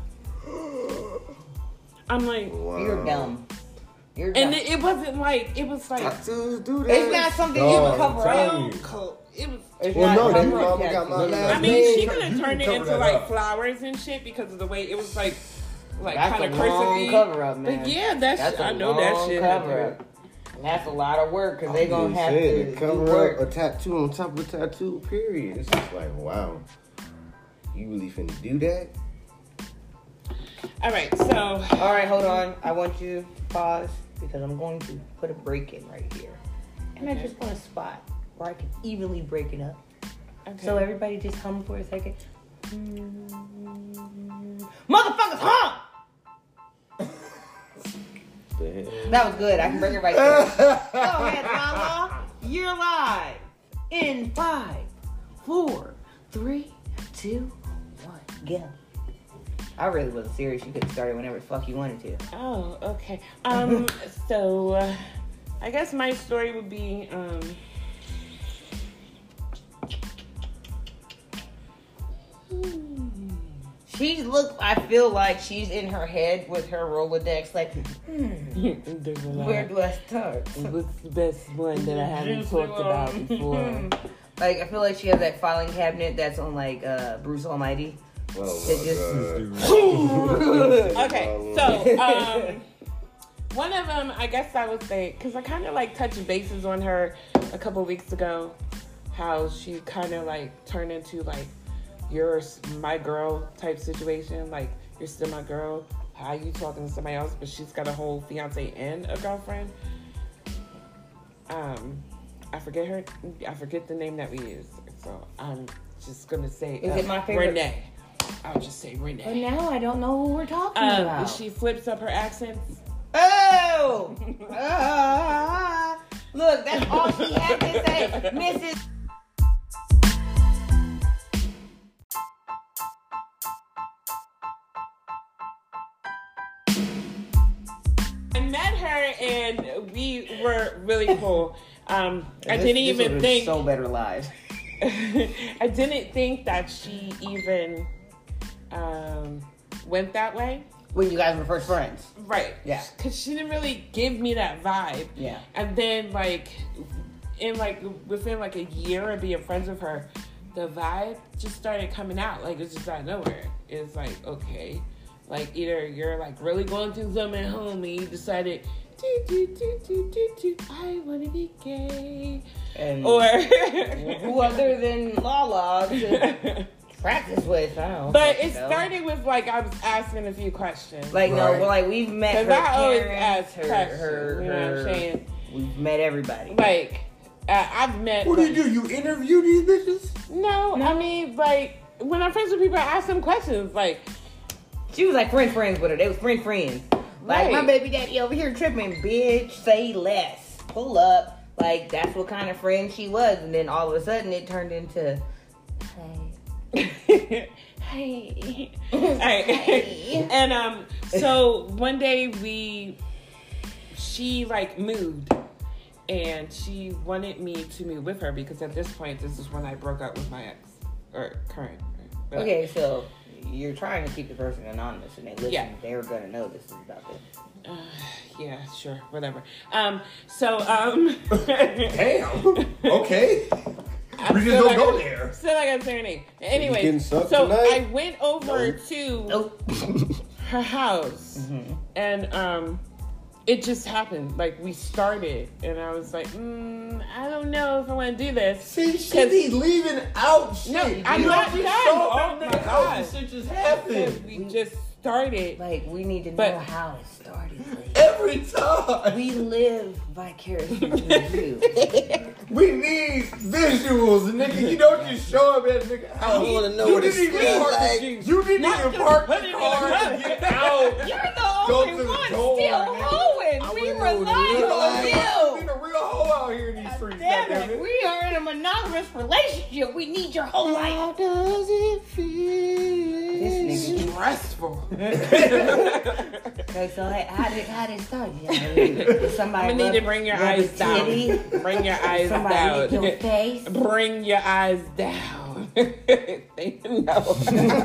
I'm like, You're dumb. You're dumb. and it wasn't like it was like Tattoos do that. It's not something Dog, you I'm can cover telling up. you. it was. It's Well, not no, then cover up mama got my tattoos. last I mean, name. she could have You turned it cover into that like up. flowers and shit because of the way it was like That's kind a of long cursive. cover up, man. But yeah, that's a I know that long shit. cover up. And that's a lot of work because they gonna have Said to it, do cover work. up a tattoo on top of a tattoo. Period. It's just like, wow, you really finna do that? All right, so All right, hold on. I want you to pause because I'm going to put a break in right here, and I just want a spot where I can evenly break it up. okay. So everybody just hum for a second. Motherfuckers, hum! The hell? That was good. I can bring it right there. Go ahead, Lala. You're live in 5, 4, 3, 2, 1, go. I really wasn't serious. You could have started whenever the fuck you wanted to. Oh, okay. So I guess my story would be I feel like she's in her head with her Rolodex, like, there's a lot. where do I start? What's the best one that I haven't talked about before? Like, I feel like she has that filing cabinet that's on, like, Bruce Almighty. Oh It my just- God. Okay, so one of them, I guess I would say, because I kind of like touched bases on her a couple weeks ago, how she kind of like turned into like you're my girl type situation, like you're still my girl. How you talking to somebody else, but she's got a whole fiance and a girlfriend. I forget the name that we use, so I'm just gonna say Is it my favorite? Renee. I'll just say But Renee. now I don't know who we're talking about. She flips up her accents. Oh! Look, that's all she had to say, Mrs. I met her and we were really cool. I didn't This even would've been think so better live. I didn't think that she even went that way. When you guys were first friends. Right. Yeah. Because she didn't really give me that vibe. Yeah. And then within like a year of being friends with her, the vibe just started coming out. Like it's just out of nowhere. It's like, okay. Like either you're like really going through something at home and you decided I wanna be gay. And Or who other than Lala to practice with? I don't know. But it You know? started with like I was asking a few questions. Like, no, Right. well, like, we've met Because her I always parents, ask questions, you know what I'm saying? We've met everybody. Like, I've met... What do you do? You interview these bitches? No, I mean, like, when I'm friends with people, I ask them questions. Like, She was like friends with her. They was friends. Like, Right. my baby daddy over here tripping, bitch, say less. Pull up. Like, that's what kind of friend she was. And then all of a sudden it turned into, hey. hey. Hey. And, so one day she like moved and she wanted me to move with her because at this point, this is when I broke up with my ex or current. But- Okay, so you're trying to keep the person anonymous and they listen. Yeah. They're going to know this is about this. Yeah, sure, whatever. So, Damn. Okay. We just still don't not go gonna- there. Still not gonna say her name. Anyway, getting sucked so tonight? I went over to Oh. her house, and it just happened. Like, we started, and I was like, I don't know if I want to do this. See, she be leaving out shit. No, I'm not done. Oh my God. God. Shit just happened. We just started. Like, we need to But- know how it started. Every time. We live vicariously through you. We need visuals, nigga. You don't just show up at a nigga house. I wanna know You what it didn't even smells park like. the You didn't Not even just park put the it in car the to get out. You're Go the to only the one door, still nigga. hoeing. I We wanna know what it rely look on like. you. Been a real hoe out here in these streets. Damn goddamn it, we are in a monogamous relationship. We need your whole life. How does it feel? This nigga Stressful. Okay, so how did it start? Did somebody I'm gonna need to bring your rub eyes a down. titty? Bring your eyes Somebody down. lick your face? Bring your eyes down. No.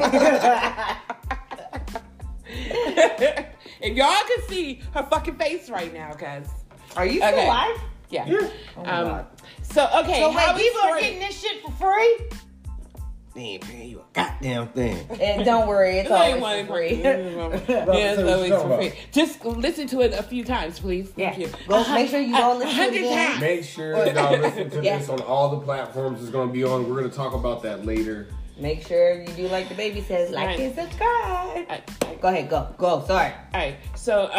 If y'all can see her fucking face right now, cuz. Are you still Okay. alive? Yeah. Oh my God. So okay. So how wait, we people are started- getting this shit for free? They ain't paying you a goddamn thing. And don't worry, it's It ain't always for free. Yeah, it's always for free. Just listen to it a few times, please. Yeah. Thank you. Go make sure you go listen to it 100 again. times. Make sure y'all listen to Yeah. this on all the platforms it's going to be on. We're going to talk about that later. Make sure you do like the baby says, like Right. and subscribe. I- Go ahead, go. Sorry. All right. So,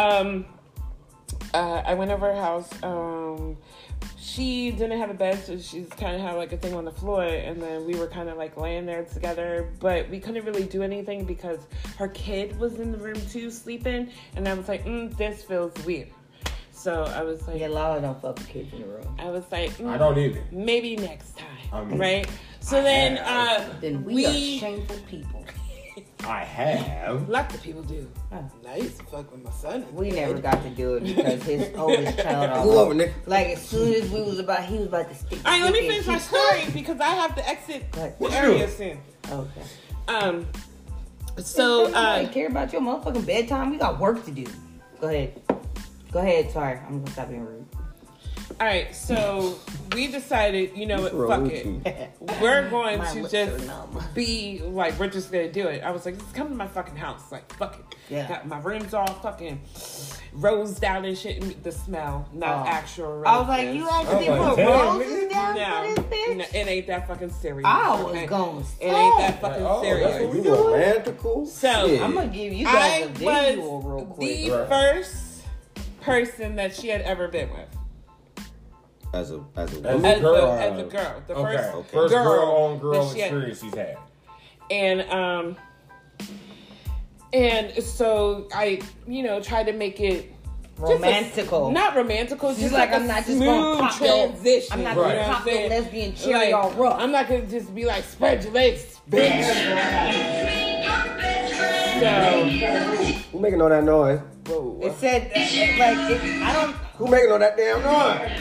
I went over her house. She didn't have a bed, so she's kind of had like a thing on the floor, and then we were kind of like laying there together, but we couldn't really do anything because her kid was in the room too, sleeping, and I was like, this feels weird. So I was like, Yeah, Lala don't fuck with kids in the room. I was like, I don't either. maybe next time, I mean, right? So then, Then we are shameful people. I have. lots of people do. Oh. I used to fuck with my son. We never got to do it because his oldest child. Go over, Nick. Like as soon as he was about to stick. All right, let me his finish my dick story because I have to exit What? the area soon. in. Okay. So, I care about your motherfucking bedtime. We got work to do. Go ahead. Sorry, I'm gonna stop being rude. all right, so we decided, you know what, What's fuck wrong it. with you? We're going My to lips just are numb. be like, we're just gonna do it. I was like, just come to my fucking house. Like, fuck it. Yeah. Got my room's all fucking rosed out and shit. And the smell, not Oh. actual roses. I was like, you actually I'm like, put damn, roses nigga. down No, for this bitch? no, it ain't that fucking serious. I was okay? going. It ain't that fucking Oh, that's serious. what we You doing? romantical? So, Shit. I'm gonna give you guys I a visual was real quick. the Right. first person that she had ever been with. as a As woman. a As girl. a girl. The Okay. first First girl on girl that she had. experience he's had. And so I, tried to make it just Romantical. not romantical. She's Just like, a I'm not just smooth gonna pop your- transition. I'm not Right. gonna pop You know what the I'm saying? lesbian cherry Like, all rough. I'm not gonna just be like, spread your legs, bitch. So, Who making all that noise? It said, I don't. Who making all that damn noise?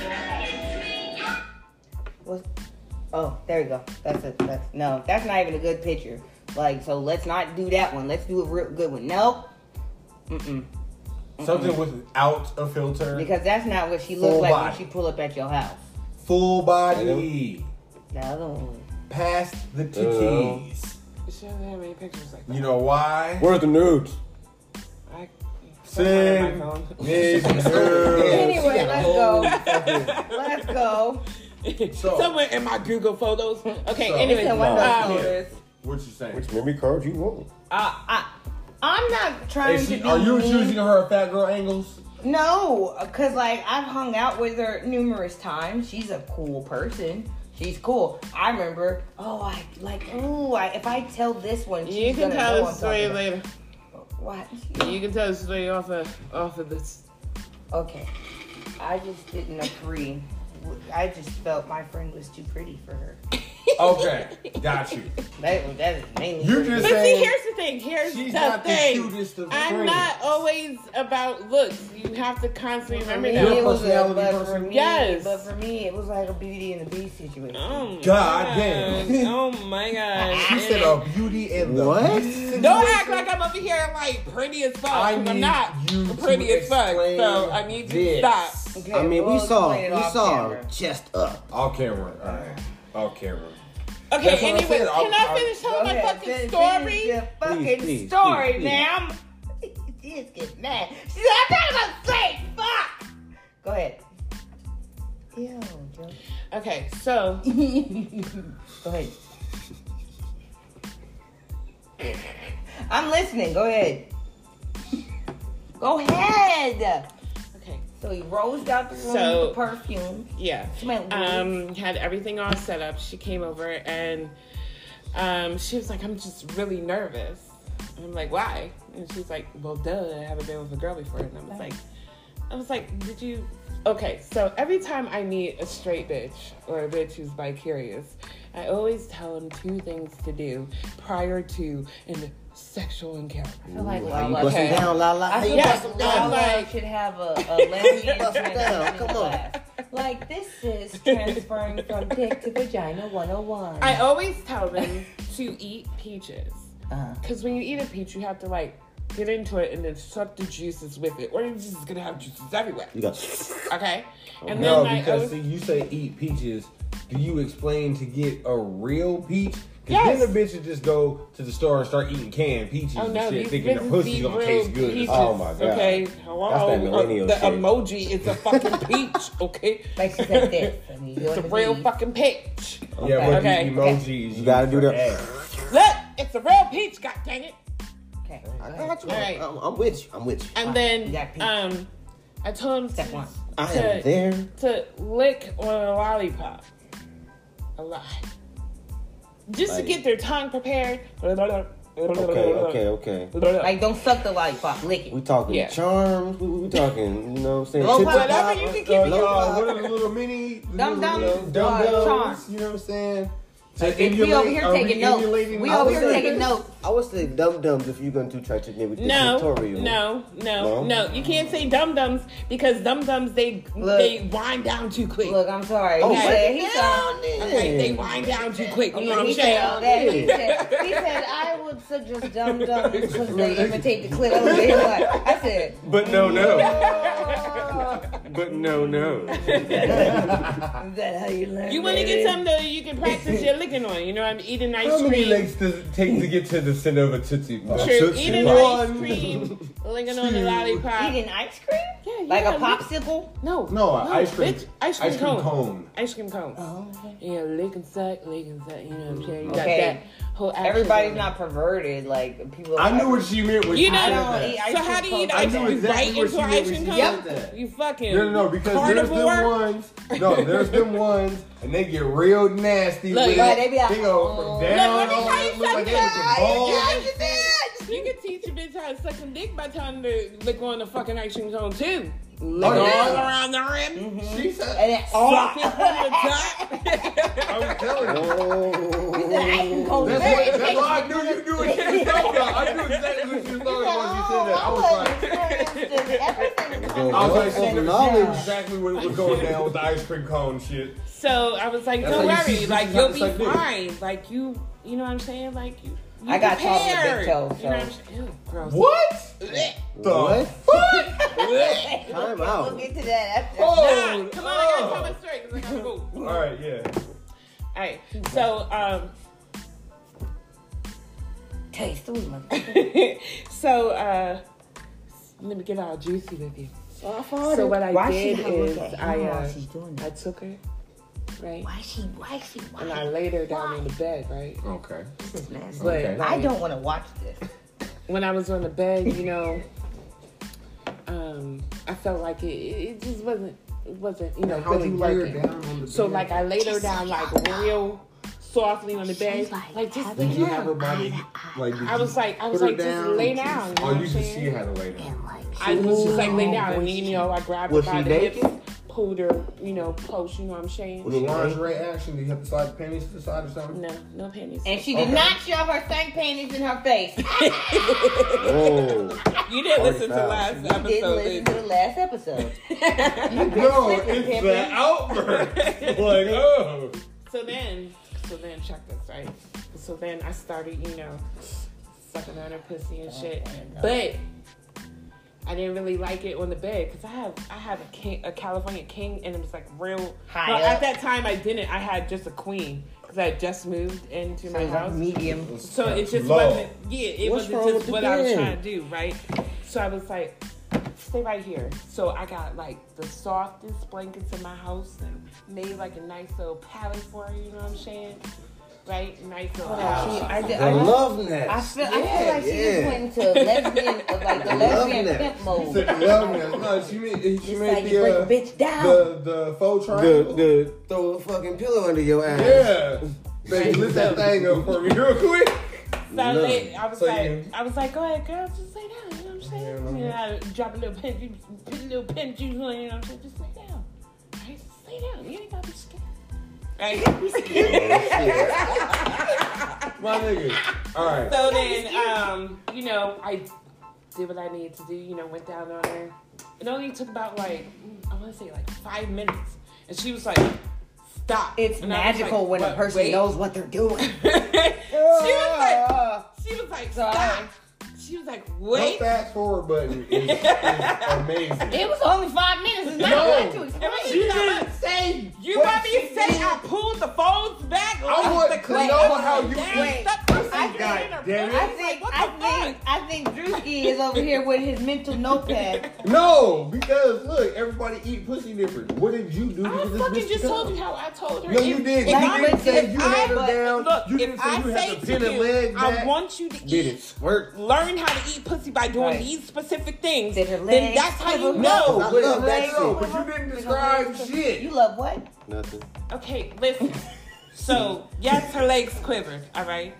Oh, there you go. That's not even a good picture. Like, so let's not do that one. Let's do a real good one. Nope. Something without a filter. Because that's not what she Full looks like body. when she pull up at your house. Full body. The other one. Past the titties. she doesn't have any pictures like that. You know why? Where's the nudes? I Send my phone. these nudes. Anyway, let's go. Let's go. So- Somewhere in my Google photos. Okay, So- anyway. It's in one of those Yeah. photos. What you saying? Which memory card you want? I'm not trying to be Are you mean. choosing her fat girl angles? No, because like I've hung out with her numerous times. She's a cool person. She's cool. I remember. If I tell this one, she's You can gonna tell know the I'm story talking later. about- What? You can tell the story off of this. Okay. I just didn't agree. I just felt my friend was too pretty for her. Okay, got you. That is mainly. You what it just is. But see, saying here's the thing. Here's she's the not the thing. cutest of I'm friends. not always about looks. You have to constantly For remember me, that. it was personality but for person? me, Yes. But for me, it was like a Beauty and the Beast situation. Oh my God damn. Oh my god. She said a beauty and the What? Beast Don't act situation? like I'm over here like pretty as fuck. I 'cause I'm need not you pretty to as fuck. explain So I need you to this. stop. Okay, I mean, we'll we saw explain it off camera. chest up. Off camera. All right. Off camera. Okay, That's what I anyway, said. can I finish telling my fucking story? Finish your fucking Please, story, please. ma'am. She just gets mad. She's like, I'm talking about straight fuck. Go ahead. Ew, Joe. Okay, so Go ahead. I'm listening. Go ahead. Go ahead. okay, So he rolls out the room So- with the perfume. yeah. Smell good. Had everything all set up. She came over and she was like, I'm just really nervous. And I'm like, why? And she's like, well, duh, I haven't been with a girl before. And I was like, did you? Okay, so every time I meet a straight bitch or a bitch who's bi-curious, I always tell them 2 things to do prior to an sexual encounter. I feel like How you Lala. busting Okay. down, La? I How feel you Yes, busting like down? Lala like- should have a lesbian Bust it down, transition come on. class. Like, this is transferring from dick to vagina 101. I always tell them to eat peaches. Uh-huh. Because when you eat a peach, you have to like get into it and then suck the juices with it, or you're just gonna have juices everywhere. You got. Okay? And No, then I because always, see, you say eat peaches. Do you explain to get a real peach? Yes. Because then the bitch would just go to the store and start eating canned peaches oh and no, shit, these thinking the bitches pussy's be gonna real taste good. peaches. Oh my God. Okay, hello. That's that millennial the shit. emoji is a fucking peach. Okay, Like she said this. I mean, it's a real fucking peach. Yeah, but Okay. the emojis You gotta do for that. ass. Look, it's a real peach. God dang it! Okay. I got you. All right. I'm with you. I'm with you. And You then got peach. I told him Step one. I am there. to lick on a lollipop a lot. Just to Like- get their tongue prepared. Okay. Like, don't suck the lollipop. Lick it. We talking Yeah. charms. We talking, you know what I'm saying? Low Tip pop, top, whatever you can keep it low What pop. are the little mini Dum dum, dum charms. You know what I'm saying? We over here taking notes. We over here taking notes. I would say dum dums if you're going to try to with this No, tutorial. no. You can't say dum dums because dum dums they wind down too quick. Look, I'm sorry. Oh, He said, he break it said, down then. Okay, they wind down too quick. You know what I'm he said all saying? that. He said, I would suggest dum dums because they imitate the clit. I was there like, I said, But no. oh. But no. Is that how you learn? You want to get something that you can practice your licking on. You know, I'm eating ice How many cream. legs does it take to get to the center of a Tootsie Pop? True, eating One. ice cream, licking on the lollipop. Eating ice cream? Yeah, Like a lick- popsicle? No, Ice cream. bitch, ice cream cone. cone. Ice cream cone. Oh, okay. Yeah, lick and suck, you know what I'm saying? You got Okay. that whole action Everybody's going. not perverted. Like, people. I knew what she meant when You she know, said don't that. eat ice so how do cream you eat cone. ice I knew cream? exactly Bite what into she ice meant cream when cone? she said that. You fucking No, because there's carnivore? them ones. No, there's them ones, and they get real nasty Look, with right, it. they be like, They go oh. from down. Look, let me all tell you the way, look like they something. looking balls. You can teach a bitch how to suck some dick by telling her to lick on the fucking ice cream cone too. Lick Oh, all yeah. around the rim. She said, And then, Suck it from the top. I'm telling you. Oh. That's why I knew you knew what she was talking about. I knew exactly what she was talking about when she said that. I was like, I knew exactly what was going down with the ice cream cone shit. So I was like, That's don't how you worry, teach like bitches you'll how to be suck dick. fine. Like you know what I'm saying? Like you I got taught with a prepared. big toe, You know what I'm so. saying? Ew, gross. What? What? Blech. Time We'll out. get to that after. Oh. Nah, come on, I gotta tell my story because I gotta go. All right, yeah. Alright, so Taste the motherfucker. so let me get all juicy with you. So what I Why did she have look is at him while I she's doing I that? took her, right, Why she? and I laid her down on the bed, right. Okay. This is nasty. But Okay. I like, don't want to watch this. when I was on the bed, you know, I felt like it just wasn't you know How'd really you lay her working. down on the So bed? like I laid her down like real softly on the bed, like just lay Did you have her down. body? Like, did I was you like put her just lay down. You know Oh, what you I'm just saying? see how to lay down. I was just like lay down, and then, you know, I grabbed her Was by she the naked? hips, pulled her, you know, close. You know what I'm saying? With a lingerie action, did you have to slide the panties to the side or something? No panties. And she did Okay. not shove her stank panties in her face. Whoa. You didn't listen to 45. last You didn't episode. listen to the last episode. No, it's the outburst. Like, oh. So then check this, right? So then I started, you know, sucking on her pussy and shit. But I didn't really like it on the bed because I have a California king, and it was like real High no, up. at that time I didn't. I had just a queen because I had just moved into my house. Medium. So it just Low. wasn't. Yeah, it What's wasn't wrong just with the what I was bed? trying to do, right? So I was like, stay right here. So I got like the softest blankets in my house and made like a nice little pallet for her, you know what I'm saying? Right? Nice little pallet. I love that. I feel like she just went into lesbian, like the lesbian pimp mode. No, she made like you break a bitch down. the faux triangle. The throw a fucking pillow under your ass. Yeah. Baby, lift that thing up for me real quick. So I was like, go ahead, girl, just lay down, you know what I'm saying? You know, I drop a little pin juice, put a little pin juice on, you know what I'm saying? Just lay down. Right? Just lay down. You ain't gotta be scared. Right? My nigga. Alright. So then, you know, I did what I needed to do, you know, went down on her. It only took about like, I want to say like 5 minutes. And she was like, stop. It's and magical like, when a person knows what they're doing. She was like, stop. She was like, wait. The fast forward button is amazing. It was only 5 minutes. It's not hard to explain. She didn't say. You want me to say I pulled the folds back? I want to know how you Wait. God damn it. I think Drewski is over here with his mental notepad. No, because look, everybody eat pussy different. What did you do? I fucking just told you how I told her. No, you didn't. You didn't say you had her down. Look, You didn't if say I you say had to to pin a you, leg back. I want you to Did eat. it squirt? Learn how to eat pussy by doing Right. these specific things. Did her Then legs that's how you quiver? know. I love that too, but you didn't describe shit. You love what? Nothing. Okay, listen. So, yes, her legs quivered, all right?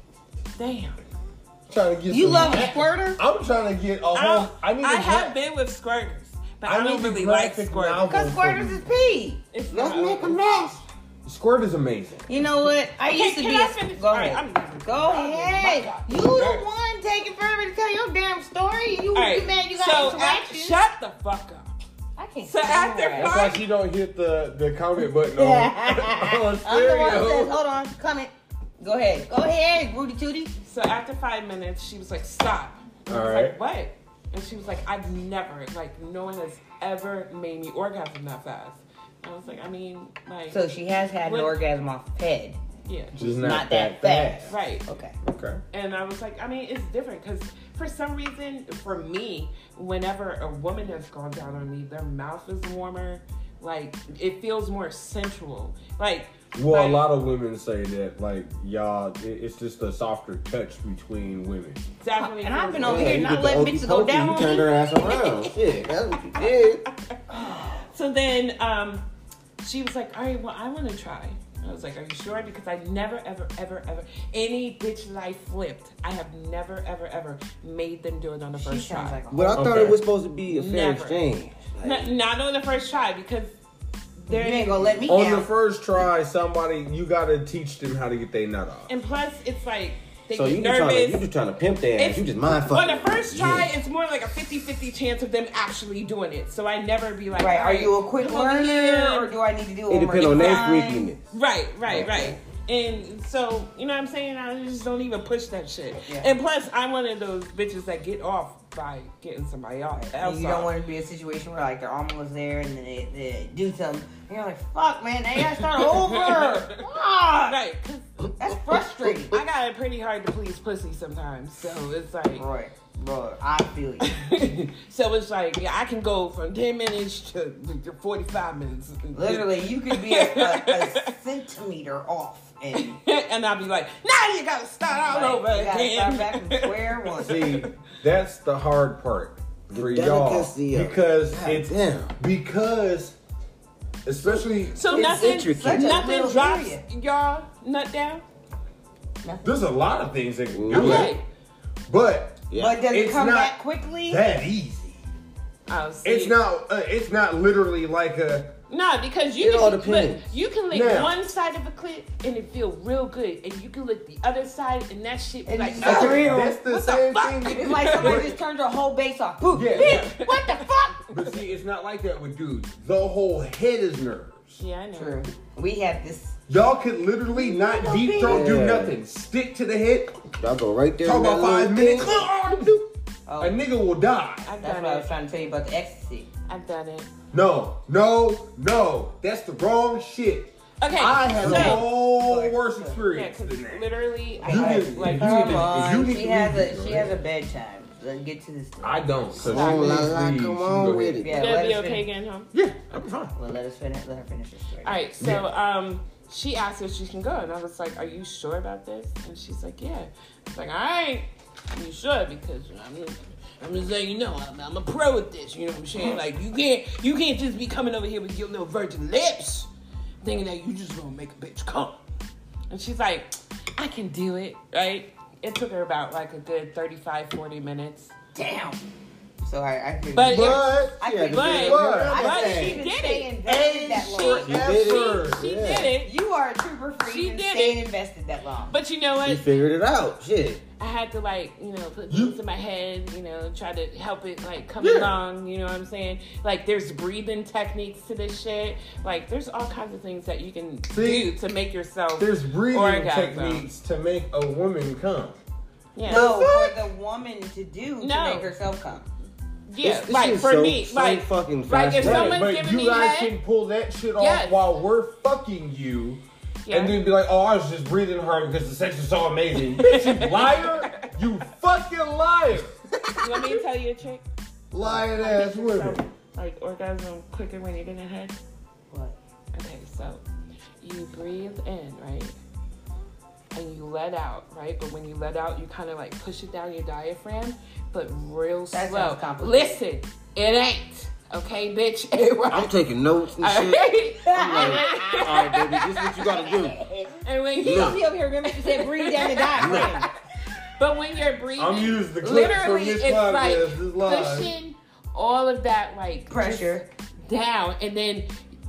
Damn. Trying to get You some- love a squirter? I'm trying to get a whole. I have been with squirters, but I don't really like squirters. Because squirters is pee. It's Let's not- make a mess. Squirt is amazing. You know what? I used to can be I a... finish? Go All right, ahead. I'm- Go ahead. God. You the one taking forever to tell your damn story. You All right, mad you got so interactions. shut the fuck up. I can't So stand after that. That's why she don't hit the comment button on I'm the one that says, stereo. hold on, comment. Go ahead, Rudy Tootie. So after 5 minutes, she was like, stop. And I was All like, right. what? And she was like, I've never, like, no one has ever made me orgasm that fast. And I was like, I mean, like, So she has had an What? orgasm off head. yeah. Just Not that fast. Right. Okay. Okay. And I was like, I mean, it's different because for some reason, for me, whenever a woman has gone down on me, their mouth is warmer. Like, it feels more sensual. Like, Well, like, a lot of women say that, like, y'all, it's just a softer touch between women. definitely. And I've been feels over good. here you not did the letting okey bitches go pokey, down you on turned me. her ass around. Shit, that's what you did. So then she was like, all right, well, I want to try. I was like, are you sure? Because I never, ever, ever, ever, any bitch that I flipped, I have never, ever, ever made them do it on the She first sounds try. like a But I thought Okay. it was supposed to be a fair Never. exchange. Like, Not on the first try because You ain't gonna let me On down. the first try, you gotta teach them how to get their nut off. and plus it's like they so get you nervous. just trying to pimp their ass. It's- You just mind On fucking. the first try, Yeah. it's more like a 50-50 chance of them actually doing it. So I never be like, Right, all are you a quick come over learner here. or do I need to do It it depends on their time? freakiness. Right. Okay. And so, you know what I'm saying? I just don't even push that shit. Yeah. And plus, I'm one of those bitches that get off by getting somebody else And you don't off. want it to be a situation where like they're almost there and then they do something. And you're like, fuck, man, they gotta start over. Fuck. Right, 'cause That's frustrating. I got it pretty hard to please pussy sometimes. So it's like, Right, bro, I feel you. so it's like, yeah, I can go from 10 minutes to 45 minutes. Literally, you could be a centimeter off. And And I'll be like, now you gotta start all over you gotta again. start back from square one. See, that's the hard part for The y'all delicacy of it. because God it's damn. because especially So It's nothing, intricate. Such a nothing little drops area. y'all nut down. there's a lot of things that can do Okay. it, but Yeah. But does it It's come not back quickly? that easy. I'll see. It's not literally like a. No, because It all can, depends. look, you can lick Now- one side of a clit and it feel real good, and you can lick the other side and that shit be And like, it's just "Oh, real. That's the What the same fuck? thing. It's like somebody just turned their whole base off. Boop, Yeah. bitch, what the fuck? But see, it's not like that with dudes. The whole head is nerves. Yeah, I know. True. We have this. Y'all could literally not Little deep bit. throat, do Yeah. nothing. Stick to the head. Y'all go right there. Talk in that about 5 little minutes. thing. Oh, A nigga will die. I've that's done what I was it. trying to tell you about the ecstasy. I've done it. No. That's the wrong shit. Okay, I had so, a whole worse yeah, experience because than that. literally, You I can- like you Come need to- on, you need she to has leave a it. bedtime. let's get to this story. I don't. So Come on, she Lala, leaves, come you on go with ahead. it. Yeah, You let gonna be us okay finish. getting home? Yeah, I'm fine. Well, let her finish the story. All right, so she asked if she can go, and I was like, "Are you sure about this?" And she's like, "Yeah." I was like, "All right, you sure? Because I'm just letting you know, I'm a pro at this. You know what I'm saying? Like you can't just be coming over here with your little virgin lips, thinking that you just gonna make a bitch come." And she's like, "I can do it." Right? It took her about like a good 35, 40 minutes. Damn. So I could. But I could. but she She did stay it. invested that long. She did it. You are a trooper for She even did staying it. invested that long. But you know She what? figured it out. Shit. I had to put things in my head, try to help it come along, you know what I'm saying? Like there's breathing techniques to this shit. Like there's all kinds of things that you can do to make yourself There's breathing orgasm. techniques to make a woman come. Yeah. No, for the woman to do to No. make herself come. Yeah, This like is for so- me, so like fucking like if fascinating. someone's But giving you me guys head, can pull that shit off Yes. while we're fucking you. yeah. And then be like, oh, I was just breathing hard because the sex is so amazing. Bitch, you liar! You fucking liar! You want me to tell you a trick? Lying ass women. Like orgasm quicker when you're getting head? What? Okay, so you breathe in, right? And you let out, right? But when you let out, you kind of like push it down your diaphragm, but real That slow. sounds complicated. Listen, it ain't. Okay, bitch? It I'm right. taking notes and shit. I'm like, all right, baby, this is what you gotta do. And when He you, over here, remember to say breathe down the diaphragm. but when you're breathing, I'm using the clips from literally this it's like podcast. This live. pushing all of that like Pressure. just down, and then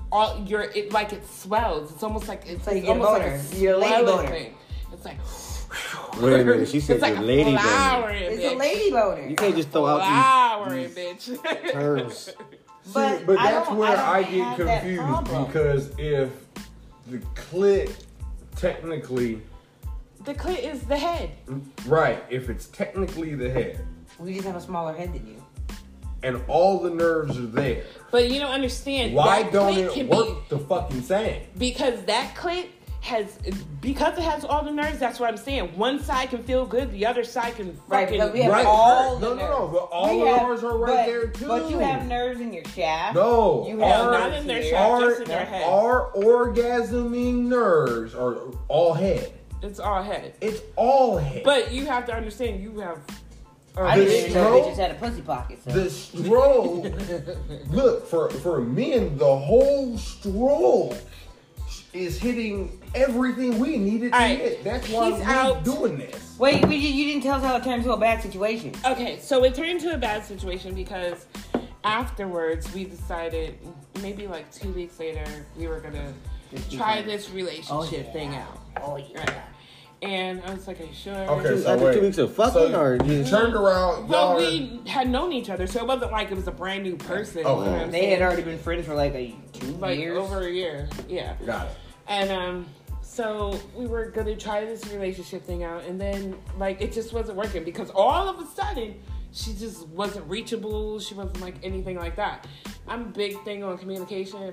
it swells. It's almost like it's So you get a almost like boner. a You're a lady swelling boner. thing. It's like Wait a minute, she said it's like you're a lady boner. flowering, It's bitch. a lady boner. You can't just throw out Flowering, these bitch. terms. But But I that's don't- where I I don't get have that confused problem. because if the clit technically, The clit is the head. right, if it's technically the head We just have a smaller head than you. and all the nerves are there, But you don't understand. why that don't clit it can work the fucking same? because that clit because it has all the nerves. That's what I'm saying. One side can feel good, the other side can Right, fucking. because we have Right, all no, the no, nerves. no, but all We the have- nerves are right there too. But you have nerves in your shaft. No, You No, have our, not in their here. shaft, just in their head. our orgasming nerves are all head. It's all head. It's all head. But you have to understand, you have. I didn't The even know stroke- bitches had a pussy pocket. So. the stroke, look, for men, the whole stroke is hitting everything we needed to All right, hit. That's why he's we're out. doing this. Wait, you didn't tell us how it turned into a bad situation. Okay, so it turned into a bad situation because afterwards we decided, maybe like 2 weeks later, we were gonna try this relationship thing out. Oh yeah. Right. And I was like, are you sure? Okay, so After wait. 2 weeks of fucking, or you just turned around, Well, y'all. we had known each other, so it wasn't like it was a brand new person. Oh. You know what I'm They saying? had already been friends for like 2 like years. over a year. Yeah. Got it. And so we were gonna try this relationship thing out, and then like it just wasn't working because all of a sudden she just wasn't reachable. She wasn't like anything like that. I'm a big thing on communication.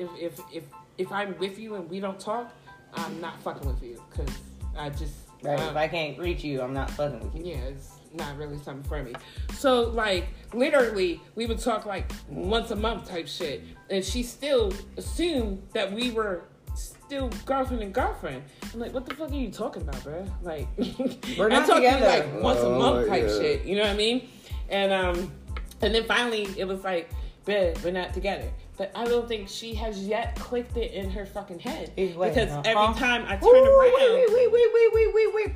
If I'm with you and we don't talk, I'm not fucking with you because I just Right, if I can't reach you, I'm not fucking with you. yeah, it's not really something for me. So like literally we would talk like once a month type shit, and she still assumed that we were still girlfriend and girlfriend. I'm like, what the fuck are you talking about, bro? Like We're I not talk to you together. like once a month type yeah. shit. You know what I mean? And then finally it was like, babe, we're not together. But I don't think she has yet clicked it in her fucking head. Wait, Because huh? every time I turn around, Wait.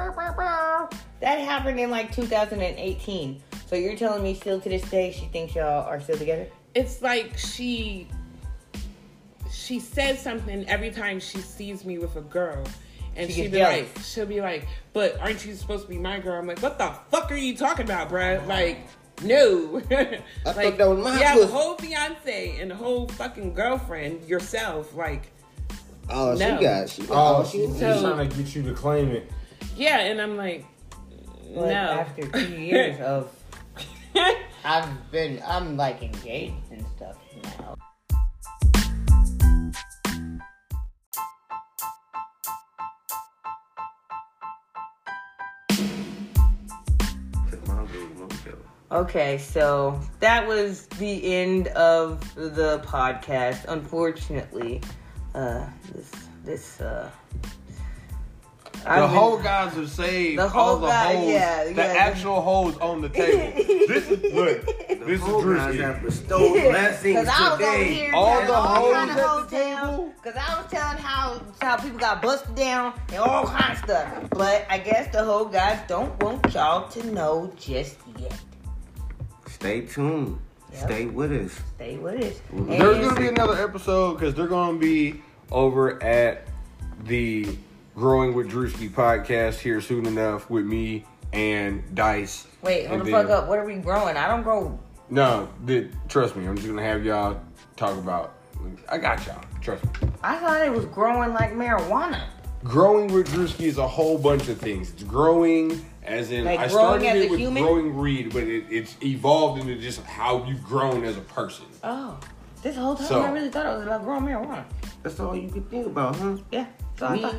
That happened in like 2018. So you're telling me still to this day she thinks y'all are still together? it's like she says something every time she sees me with a girl, and She she'll gets be like, but aren't you supposed to be my girl? I'm like, what the fuck are you talking about, bruh? Like, no. I thought that was my you have a pussy. whole fiance and a whole fucking girlfriend yourself, like, oh, No. she Oh, she she's So- trying to get you to claim it. yeah, and I'm like, Like, no. after 2 years of I'm like engaged and stuff now. Okay, so that was the end of the podcast. Unfortunately, The whole guys are saved. The whole all the guy, hoes, yeah, the yeah. actual hoes on the table. This is look. This is guys Drewski. have bestowed blessings Because I was over today. here All telling the hoes kind of at hoes the down. table? Because I was telling how people got busted down and all kinds of stuff. But I guess the whole guys don't want y'all to know just yet. Stay tuned. Yep. Stay with us. Stay with us. There's gonna be another episode because they're gonna be over at the Growing with Drewski podcast here soon enough with me and Dice. Wait, hold And the then- fuck up. What are we growing? I don't grow. No, trust me. I'm just gonna have y'all talk about. I got y'all. Trust me. I thought it was growing like marijuana. Growing with Drewski is a whole bunch of things. It's growing, as in Like I growing started as it a with human? growing weed, but it's evolved into just how you've grown as a person. Oh, this whole time So- I really thought it was about growing marijuana. That's all you can think about, huh? Yeah, that's all I Me? thought.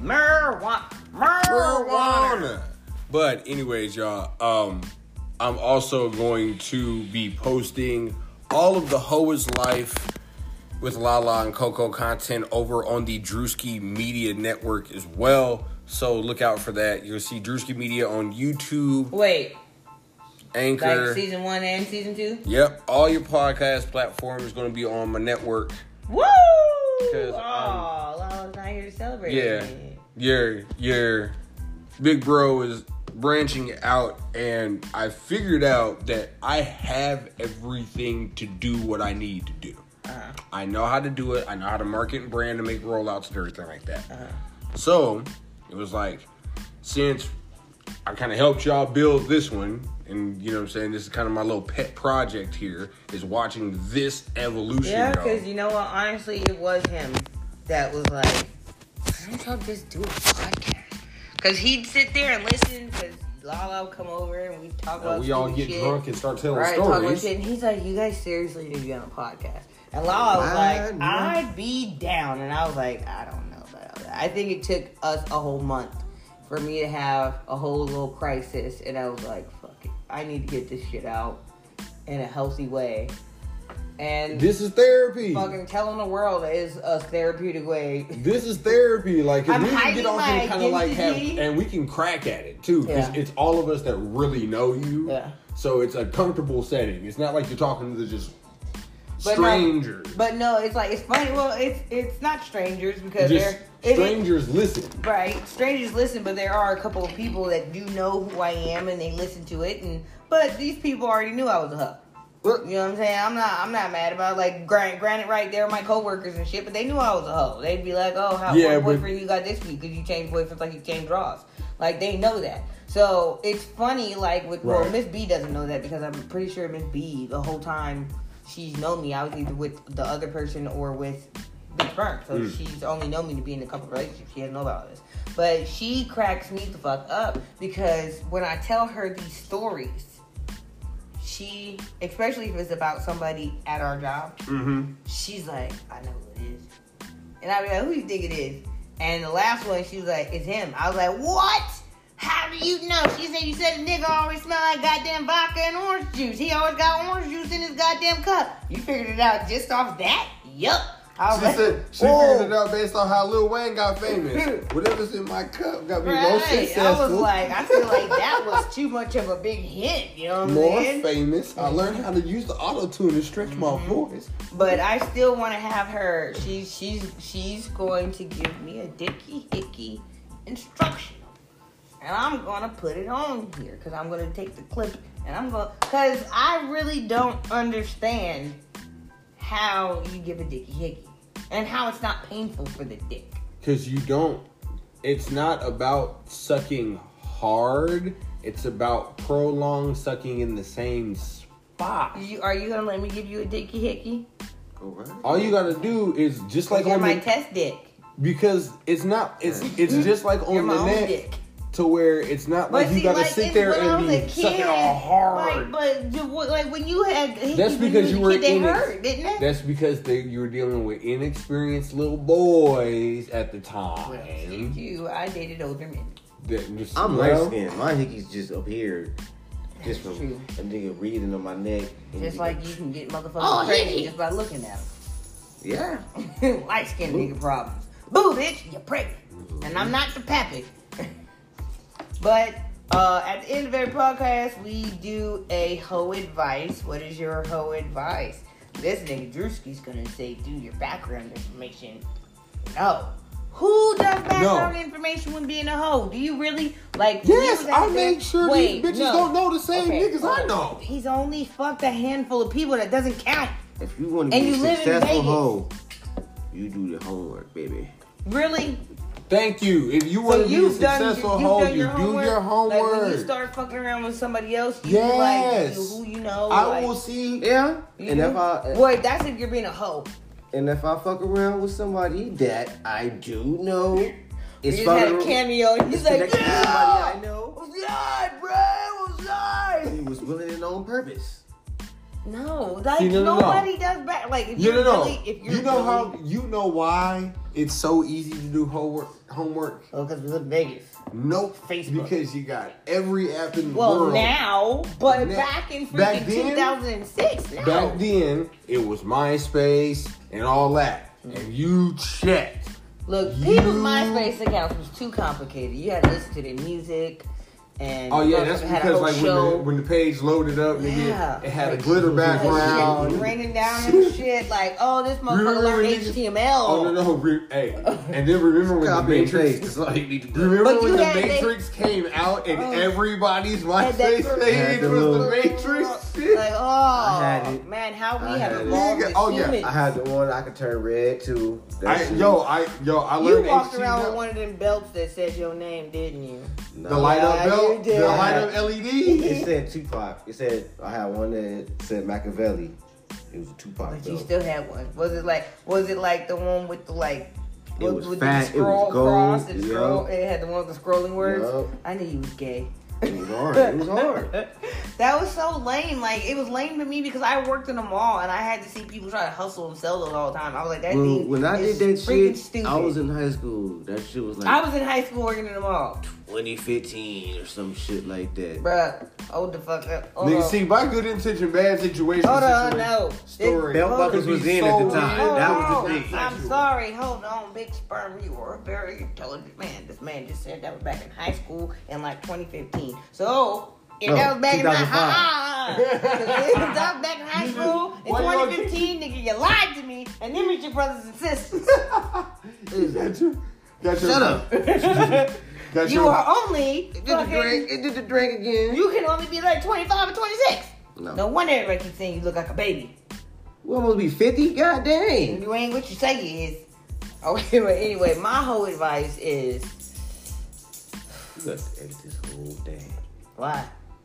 Marijuana. But anyways, y'all, I'm also going to be posting all of the Hoe is Life with Lala and Coco content over on the Drewski Media Network as well. So look out for that. You'll see Drewski Media on YouTube, Wait, Anchor. like season 1 and season 2? Yep, all your podcast platforms is going to be on my network. Woo! 'Cause, Oh, Lala's not here to celebrate. Yeah. it. Your big bro is branching out, and I figured out that I have everything to do what I need to do. I know how to do it. I know how to market and brand and make rollouts and everything like that. So it was like, since I kind of helped y'all build this one, and you know what I'm saying, this is kind of my little pet project here, is watching this evolution. Yeah, y'all. because you know what? Honestly, it was him that was like, why don't y'all just do a podcast? Because he'd sit there and listen, because Lala would come over and we'd talk about we all stupid get shit. drunk and start telling Right, talk about stories. shit. And he's like, you guys seriously need to be on a podcast. And Lala was like, know. I'd be down. And I was like, I don't know about that. I think it took us a whole month for me to have a whole little crisis. And I was like, fuck it. I need to get this shit out in a healthy way. And This is therapy. fucking telling the world is a therapeutic way. This is therapy. Like, if I'm we can hiding get on my here and kind of like have, identity. and we can crack at it too, because Yeah. it's all of us that really know you. Yeah. So it's a comfortable setting. It's not like you're talking to just But no- strangers. But no, it's like, it's funny. Well, it's not strangers because Just they're strangers listen. right. Strangers listen, but there are a couple of people that do know who I am and they listen to it. But these people already knew I was a hoe. You know what I'm saying? I'm not mad about it. Like granted, right, they're my coworkers and shit, but they knew I was a hoe. They'd be like, "Oh, Yeah, what but- boyfriend you got this week? Because you changed boyfriends like you changed draws." Like they know that. So it's funny. Like with well, Right. Miss B doesn't know that because I'm pretty sure Miss B the whole time she's known me, I was either with the other person or with Big Firm. So she's only known me to be in a couple of relationships. She doesn't know about all this. But she cracks me the fuck up because when I tell her these stories, she, especially if it's about somebody at our job, she's like, I know who it is. And I'll be like, who you think it is? And the last one, she was like, it's him. I was like, what? How do you know? She said, you said the nigga always smell like goddamn vodka and orange juice. He always got orange juice in his goddamn cup. You figured it out just off that? Yup. I was She like, said she whoa. figured it out based on how Lil Wayne got famous. Whatever's in my cup got me more Right. successful, I was like, I feel like that was too much of a big hint. You know what I'm more saying? famous. I learned how to use the auto tune to stretch my voice. But I still want to have her. She's going to give me a dicky hickey instructional, and I'm gonna put it on here because I'm gonna take the clip and I'm gonna because I really don't understand how you give a dicky hickey and how it's not painful for the dick. Because you don't, it's not about sucking hard, it's about prolonged sucking in the same spot. Are you gonna let me give you a dicky hickey? Go right. All you gotta do is just like You're on my the, test dick. because it's not, it's just like You're on my the own net dick. to where it's not like But you see, gotta like, sit it's there when I and was be a sucking kid, all hard. Like when you had hickeys That's when because you was were a kid, they in hurt, didn't it? That's because you were dealing with inexperienced little boys at the time. I dated older men. That just, I'm well, light skinned. My hickeys just up here. Just from true. a nigga breathing on my neck. Just like you can get motherfuckers pregnant just by looking at them. Yeah. Light skinned nigga problems. Boo, bitch, you're pregnant. And I'm not the pappy. But at the end of every podcast, we do a hoe advice. What is your hoe advice? This nigga Drewski's gonna say, do your background information. No. Who does background information when being a hoe? Do you really? Like, Yes, you out I there- make sure Wait, these bitches no. don't know the same Okay. niggas I know. He's only fucked a handful of people. That doesn't count. If you want to And be you a live in successful Vegas. hoe, you do your homework, baby. Really? Thank you. If you want to be a successful hoe, you do your homework. Like when you start fucking around with somebody else, you Yes. like who you know. I like, will see. Yeah. you And do? if I Wait, that's if you're being a hoe. fuck around with somebody that I do know, You it's just had a fucking cameo. And he's like, connected to yeah, somebody I know. what's up, bro? What's up? He was willing and on purpose. No, like See, no. nobody does back. Like if you're really, if you're You know really, how? You know why it's so easy to do homework? Oh, because we live in Vegas. Nope. Facebook. Because you got every app in the Well, world. now, but Now- back in back freaking then- 2006, no. Back then, it was MySpace and all that, and you checked. Look, You- people's MySpace accounts was too complicated. You had to listen to their music, and Oh yeah, that's motherfucker had a because whole like show. when the page loaded up, nigga, Yeah. it had a Like, glitter Shit background. raining down and shit. Like, oh, this motherfucker Remember learned when niggas- HTML. Oh no, hey, and then remember when the Copy and Matrix. paste. That's all you need to do. Remember But when you the had Matrix came out and Oh. everybody's Had that MySpace girl- page Had the was the little- Matrix shit? Like, oh, I had it. man, how we I have had it. evolved as Oh, yeah. humans. I had the one I could turn red too. That shit. I You learned walked HTML. around with one of them belts that said your name, didn't you? No. The light up Yeah, you belt, did. the light up LED. It said Tupac. It said I had one that said Machiavelli. It was a Tupac But you belt. still had one. Was it like the one with the like? It was with fat, the it was scroll gold, across and yup. scroll. It had the one with the scrolling words. Yup. I knew you was gay. It was hard. It was hard. That was so lame. Like it was lame to me because I worked in a mall and I had to see people try to hustle and sell those all the time. I was like, that thing When I is did that freaking shit, stupid. I was in high school. That shit was like I was in high school working in the mall, 2015 or some shit like that. bruh. Hold the fuck up. Hold Nigga, on. see, by good intention, bad situation. Hold on, situation, no. Story. Belt buckles could was be in at the so time. weird. That was the Hold thing. on. I'm sorry. Hold on, Big Sperm. You were a very intelligent man. This man just said that was back in high school in like 2015. So, if No, that was back in 2005. if that was back in high school in Why you gonna 2015, nigga, you lied to me, and them is your brothers and sisters. Got your, Shut up. Got You your, are only It did the drink again. You can only be like 25 or 26. No. No wonder everybody keeps saying you look like a baby. We almost be 50? God dang. You ain't what you say you is. Okay, but anyway, my whole advice is You got to edit this whole thing. why?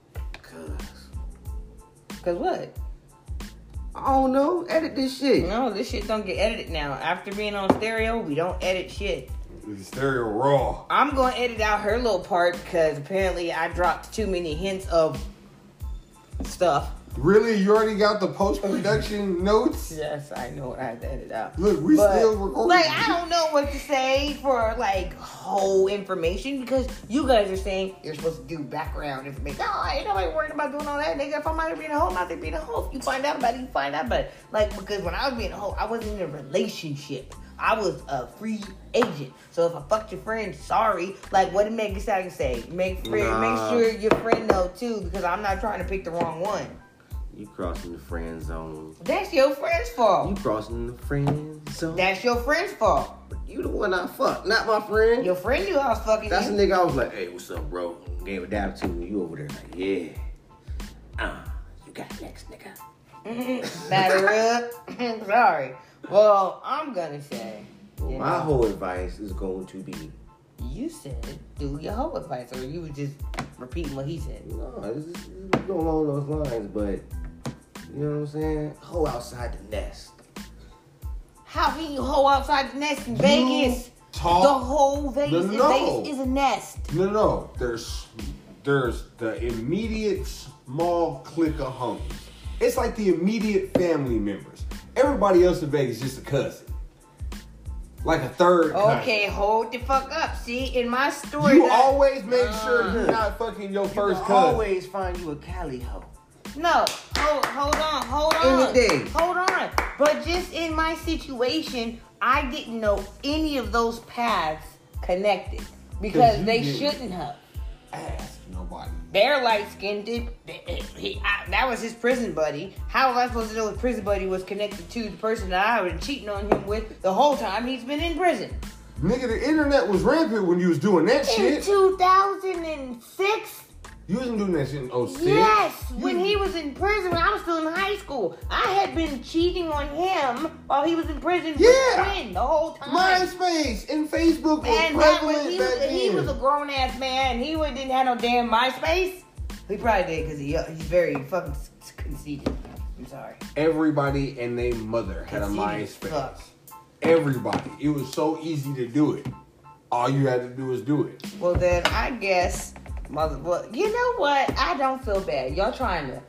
Cause what? I don't know. Edit this shit. No, this shit don't get edited now. After being on stereo, we don't edit shit. stereo raw. I'm gonna edit out her little part because apparently I dropped too many hints of stuff. Really? You already got the post-production notes? Yes, I know what I have to edit out. Look, we But, still recording. like, I don't know what to say for like whole information because you guys are saying you're supposed to do background information. No, ain't nobody worried about doing all that, nigga. If I'm out there being a hoe, I'm out there being a hoe. If you find out about it, you find out about it. Like, because when I was being a hoe, I wasn't in a relationship. I was a free agent. So if I fucked your friend, sorry. Like, what did Megan Thee Stallion say? Make sure your friend know too, because I'm not trying to pick the wrong one. You crossing the friend zone. That's your friend's fault. You crossing the friend zone. That's your friend's fault. You the one I fucked, not my friend. Your friend knew I was fucking That's a you. nigga I was like, hey, what's up, bro? Gave a dab to me. You over there like, yeah. You got next, nigga. Batter up. Sorry. Well, I'm gonna say. you My know, whole advice is going to be, you said do your whole advice, or you was just repeating what he said. no, this is going along those lines, but you know what I'm saying? Hoe outside the nest. How can you hoe outside the nest in Vegas? talk- The whole Vegas, No. Vegas is a nest. No. There's the immediate small clique of homies. It's like the immediate family members. Everybody else in Vegas is just a cousin. like a third cousin. Okay, hold the fuck up. See, in my story, You always make sure you're not fucking your first cousin. Always find you a Cali hoe. No, hold on. Any day. Hold on. But just in my situation, I didn't know any of those paths connected because they shouldn't have. Ask nobody. They're light-skinned. That was his prison buddy. How was I supposed to know his prison buddy was connected to the person that I was cheating on him with the whole time he's been in prison? Nigga, the internet was rampant when you was doing that In shit. 2006? You wasn't doing that shit in 06. Yes, when he was in prison, when I was still in high school. I had been cheating on him while he was in prison with Yeah. Quinn the whole time. MySpace and Facebook was And that prevalent was, back he then. was a grown-ass man. He didn't have no damn MySpace. He probably did because he's very fucking conceited. I'm sorry. Everybody and their mother had a Conceited MySpace. fuck. Everybody. It was so easy to do it. All you had to do was do it. Well, then I guess, well, you know what? I don't feel bad. You trying to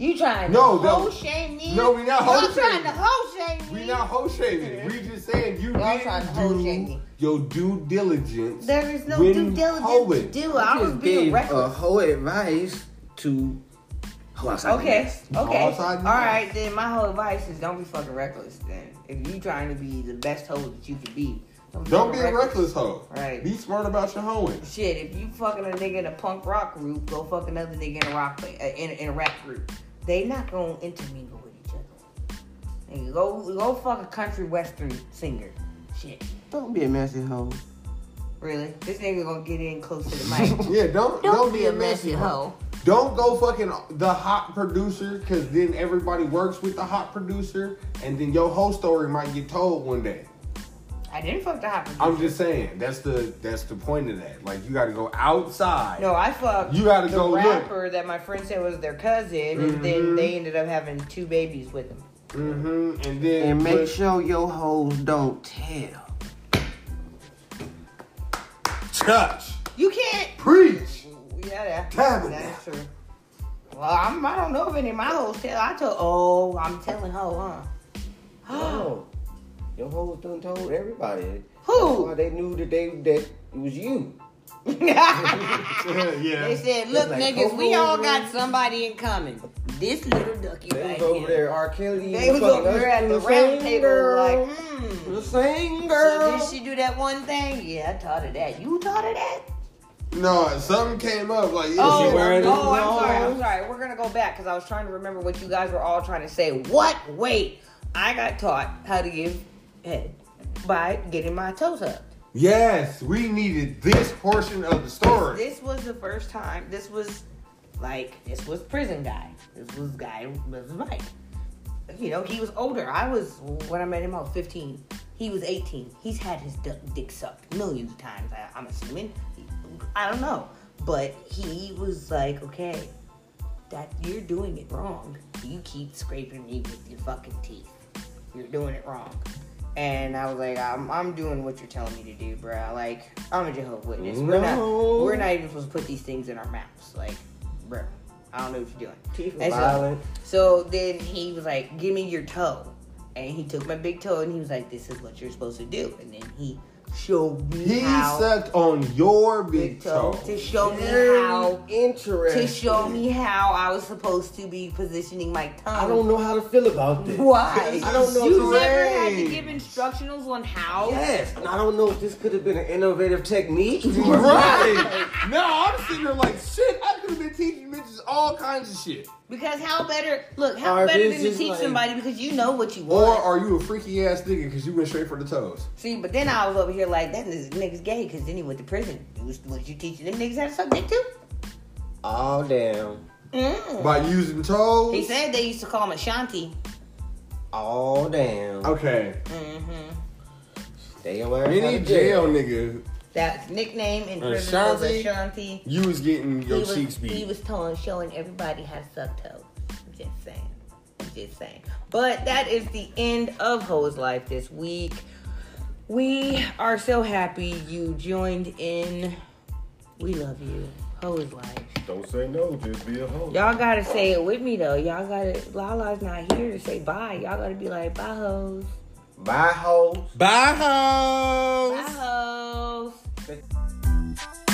hoe shame me? No, we not hoe Y'all trying shaming. to hoe shame me? We not hoe shaming. We just saying you Y'all trying to hoe shame didn't me. do your due diligence. There is no when due diligence hoeing. to do. I was just being gave reckless. whole advice to hoe outside the Okay, nest. okay. Outside All the right, nest. then my whole advice is don't be fucking reckless. Then, if you trying to be the best hoe that you can be, Don't be a reckless hoe. Right. Be smart about your hoeing. Shit, if you fucking a nigga in a punk rock group, go fuck another nigga in a rock in a rap group. They not gonna intermingle with each other. And go fuck a country western singer. Shit, Don't be a messy hoe. really? This nigga gonna get in close to the mic. Yeah, don't be a messy hoe. Don't go fucking the hot producer, because then everybody works with the hot producer, and then your whole story might get told one day. I didn't fuck the hot producer. I'm just saying, that's the point of that. Like, you got to go outside. No, I fucked You gotta the go look. rapper that my friend said was their cousin, and then they ended up having 2 babies with him. And then And make sure your hoes don't tell. touch, You can't. preach. Yeah, Tabernacle. that's true. Well, I don't know if any of my hoes tell. I'm telling hoe, huh? No. Your hoes done told everybody. Who? That's why they knew that it was you. Yeah. They said, look, Like, niggas, we over all there. got somebody in common. This little ducky They right was over here. there, R. Kelly. They was fucking over there at the the round same table girl. like, The same So girl. did she do that one thing? Yeah, I taught her that. You taught her that? No, something came up like, Oh, she wearing wearing this I'm sorry. We're gonna go back because I was trying to remember what you guys were all trying to say. What? Wait, I got taught how to give head by getting my toes up. Yes, we needed this portion of the story. This was the first time. This was prison guy. This was Mike. You know, he was older. When I met him, I was 15. He was 18. He's had his dick sucked millions of times, I'm assuming. I don't know. But he was like, okay, that you're doing it wrong. You keep scraping me with your fucking teeth. You're doing it wrong. And I was like, I'm doing what you're telling me to do, bruh. Like, I'm a Jehovah's Witness. No. We're not even supposed to put these things in our mouths. Like, bruh, I don't know what you're doing. Teeth And are violent. So then he was like, give me your toe. And he took my big toe and he was like, this is what you're supposed to do. And then he showed me He how sucked on your big toe. to show me Very how interesting. I was supposed to be positioning my tongue. I don't know how to feel about this. Why? I don't know You if never it's had to right. give instructionals on how. Yes, and I don't know if this could have been an innovative technique. Right. No, I'm sitting there like, shit, I could have been teaching bitches all kinds of shit. Because how better Or better if than it's to just teach like- somebody because you know what you Or want. are you a freaky ass nigga because you went straight for the toes? See, but then I was over here like, that nigga's gay because then he went to prison. Was you teaching them niggas how to suck dick too? Oh, damn. By using toes? He said they used to call him Ashanti. Oh, damn. Okay. They aware Any jail nigga, That nickname in prison was Ashanti? Ashanti. you was getting your He cheeks beat. was showing everybody how to suck toes. I'm just saying. But that is the end of Ho's Life this week. We are so happy you joined in. We love you. Ho's Life. Don't say no, just be a hoe. Y'all gotta say it with me though. Y'all gotta. Lala's not here to say bye. Y'all gotta be like, bye, hoes. Bye, hoes. Bye, hoes. Bye, hoes.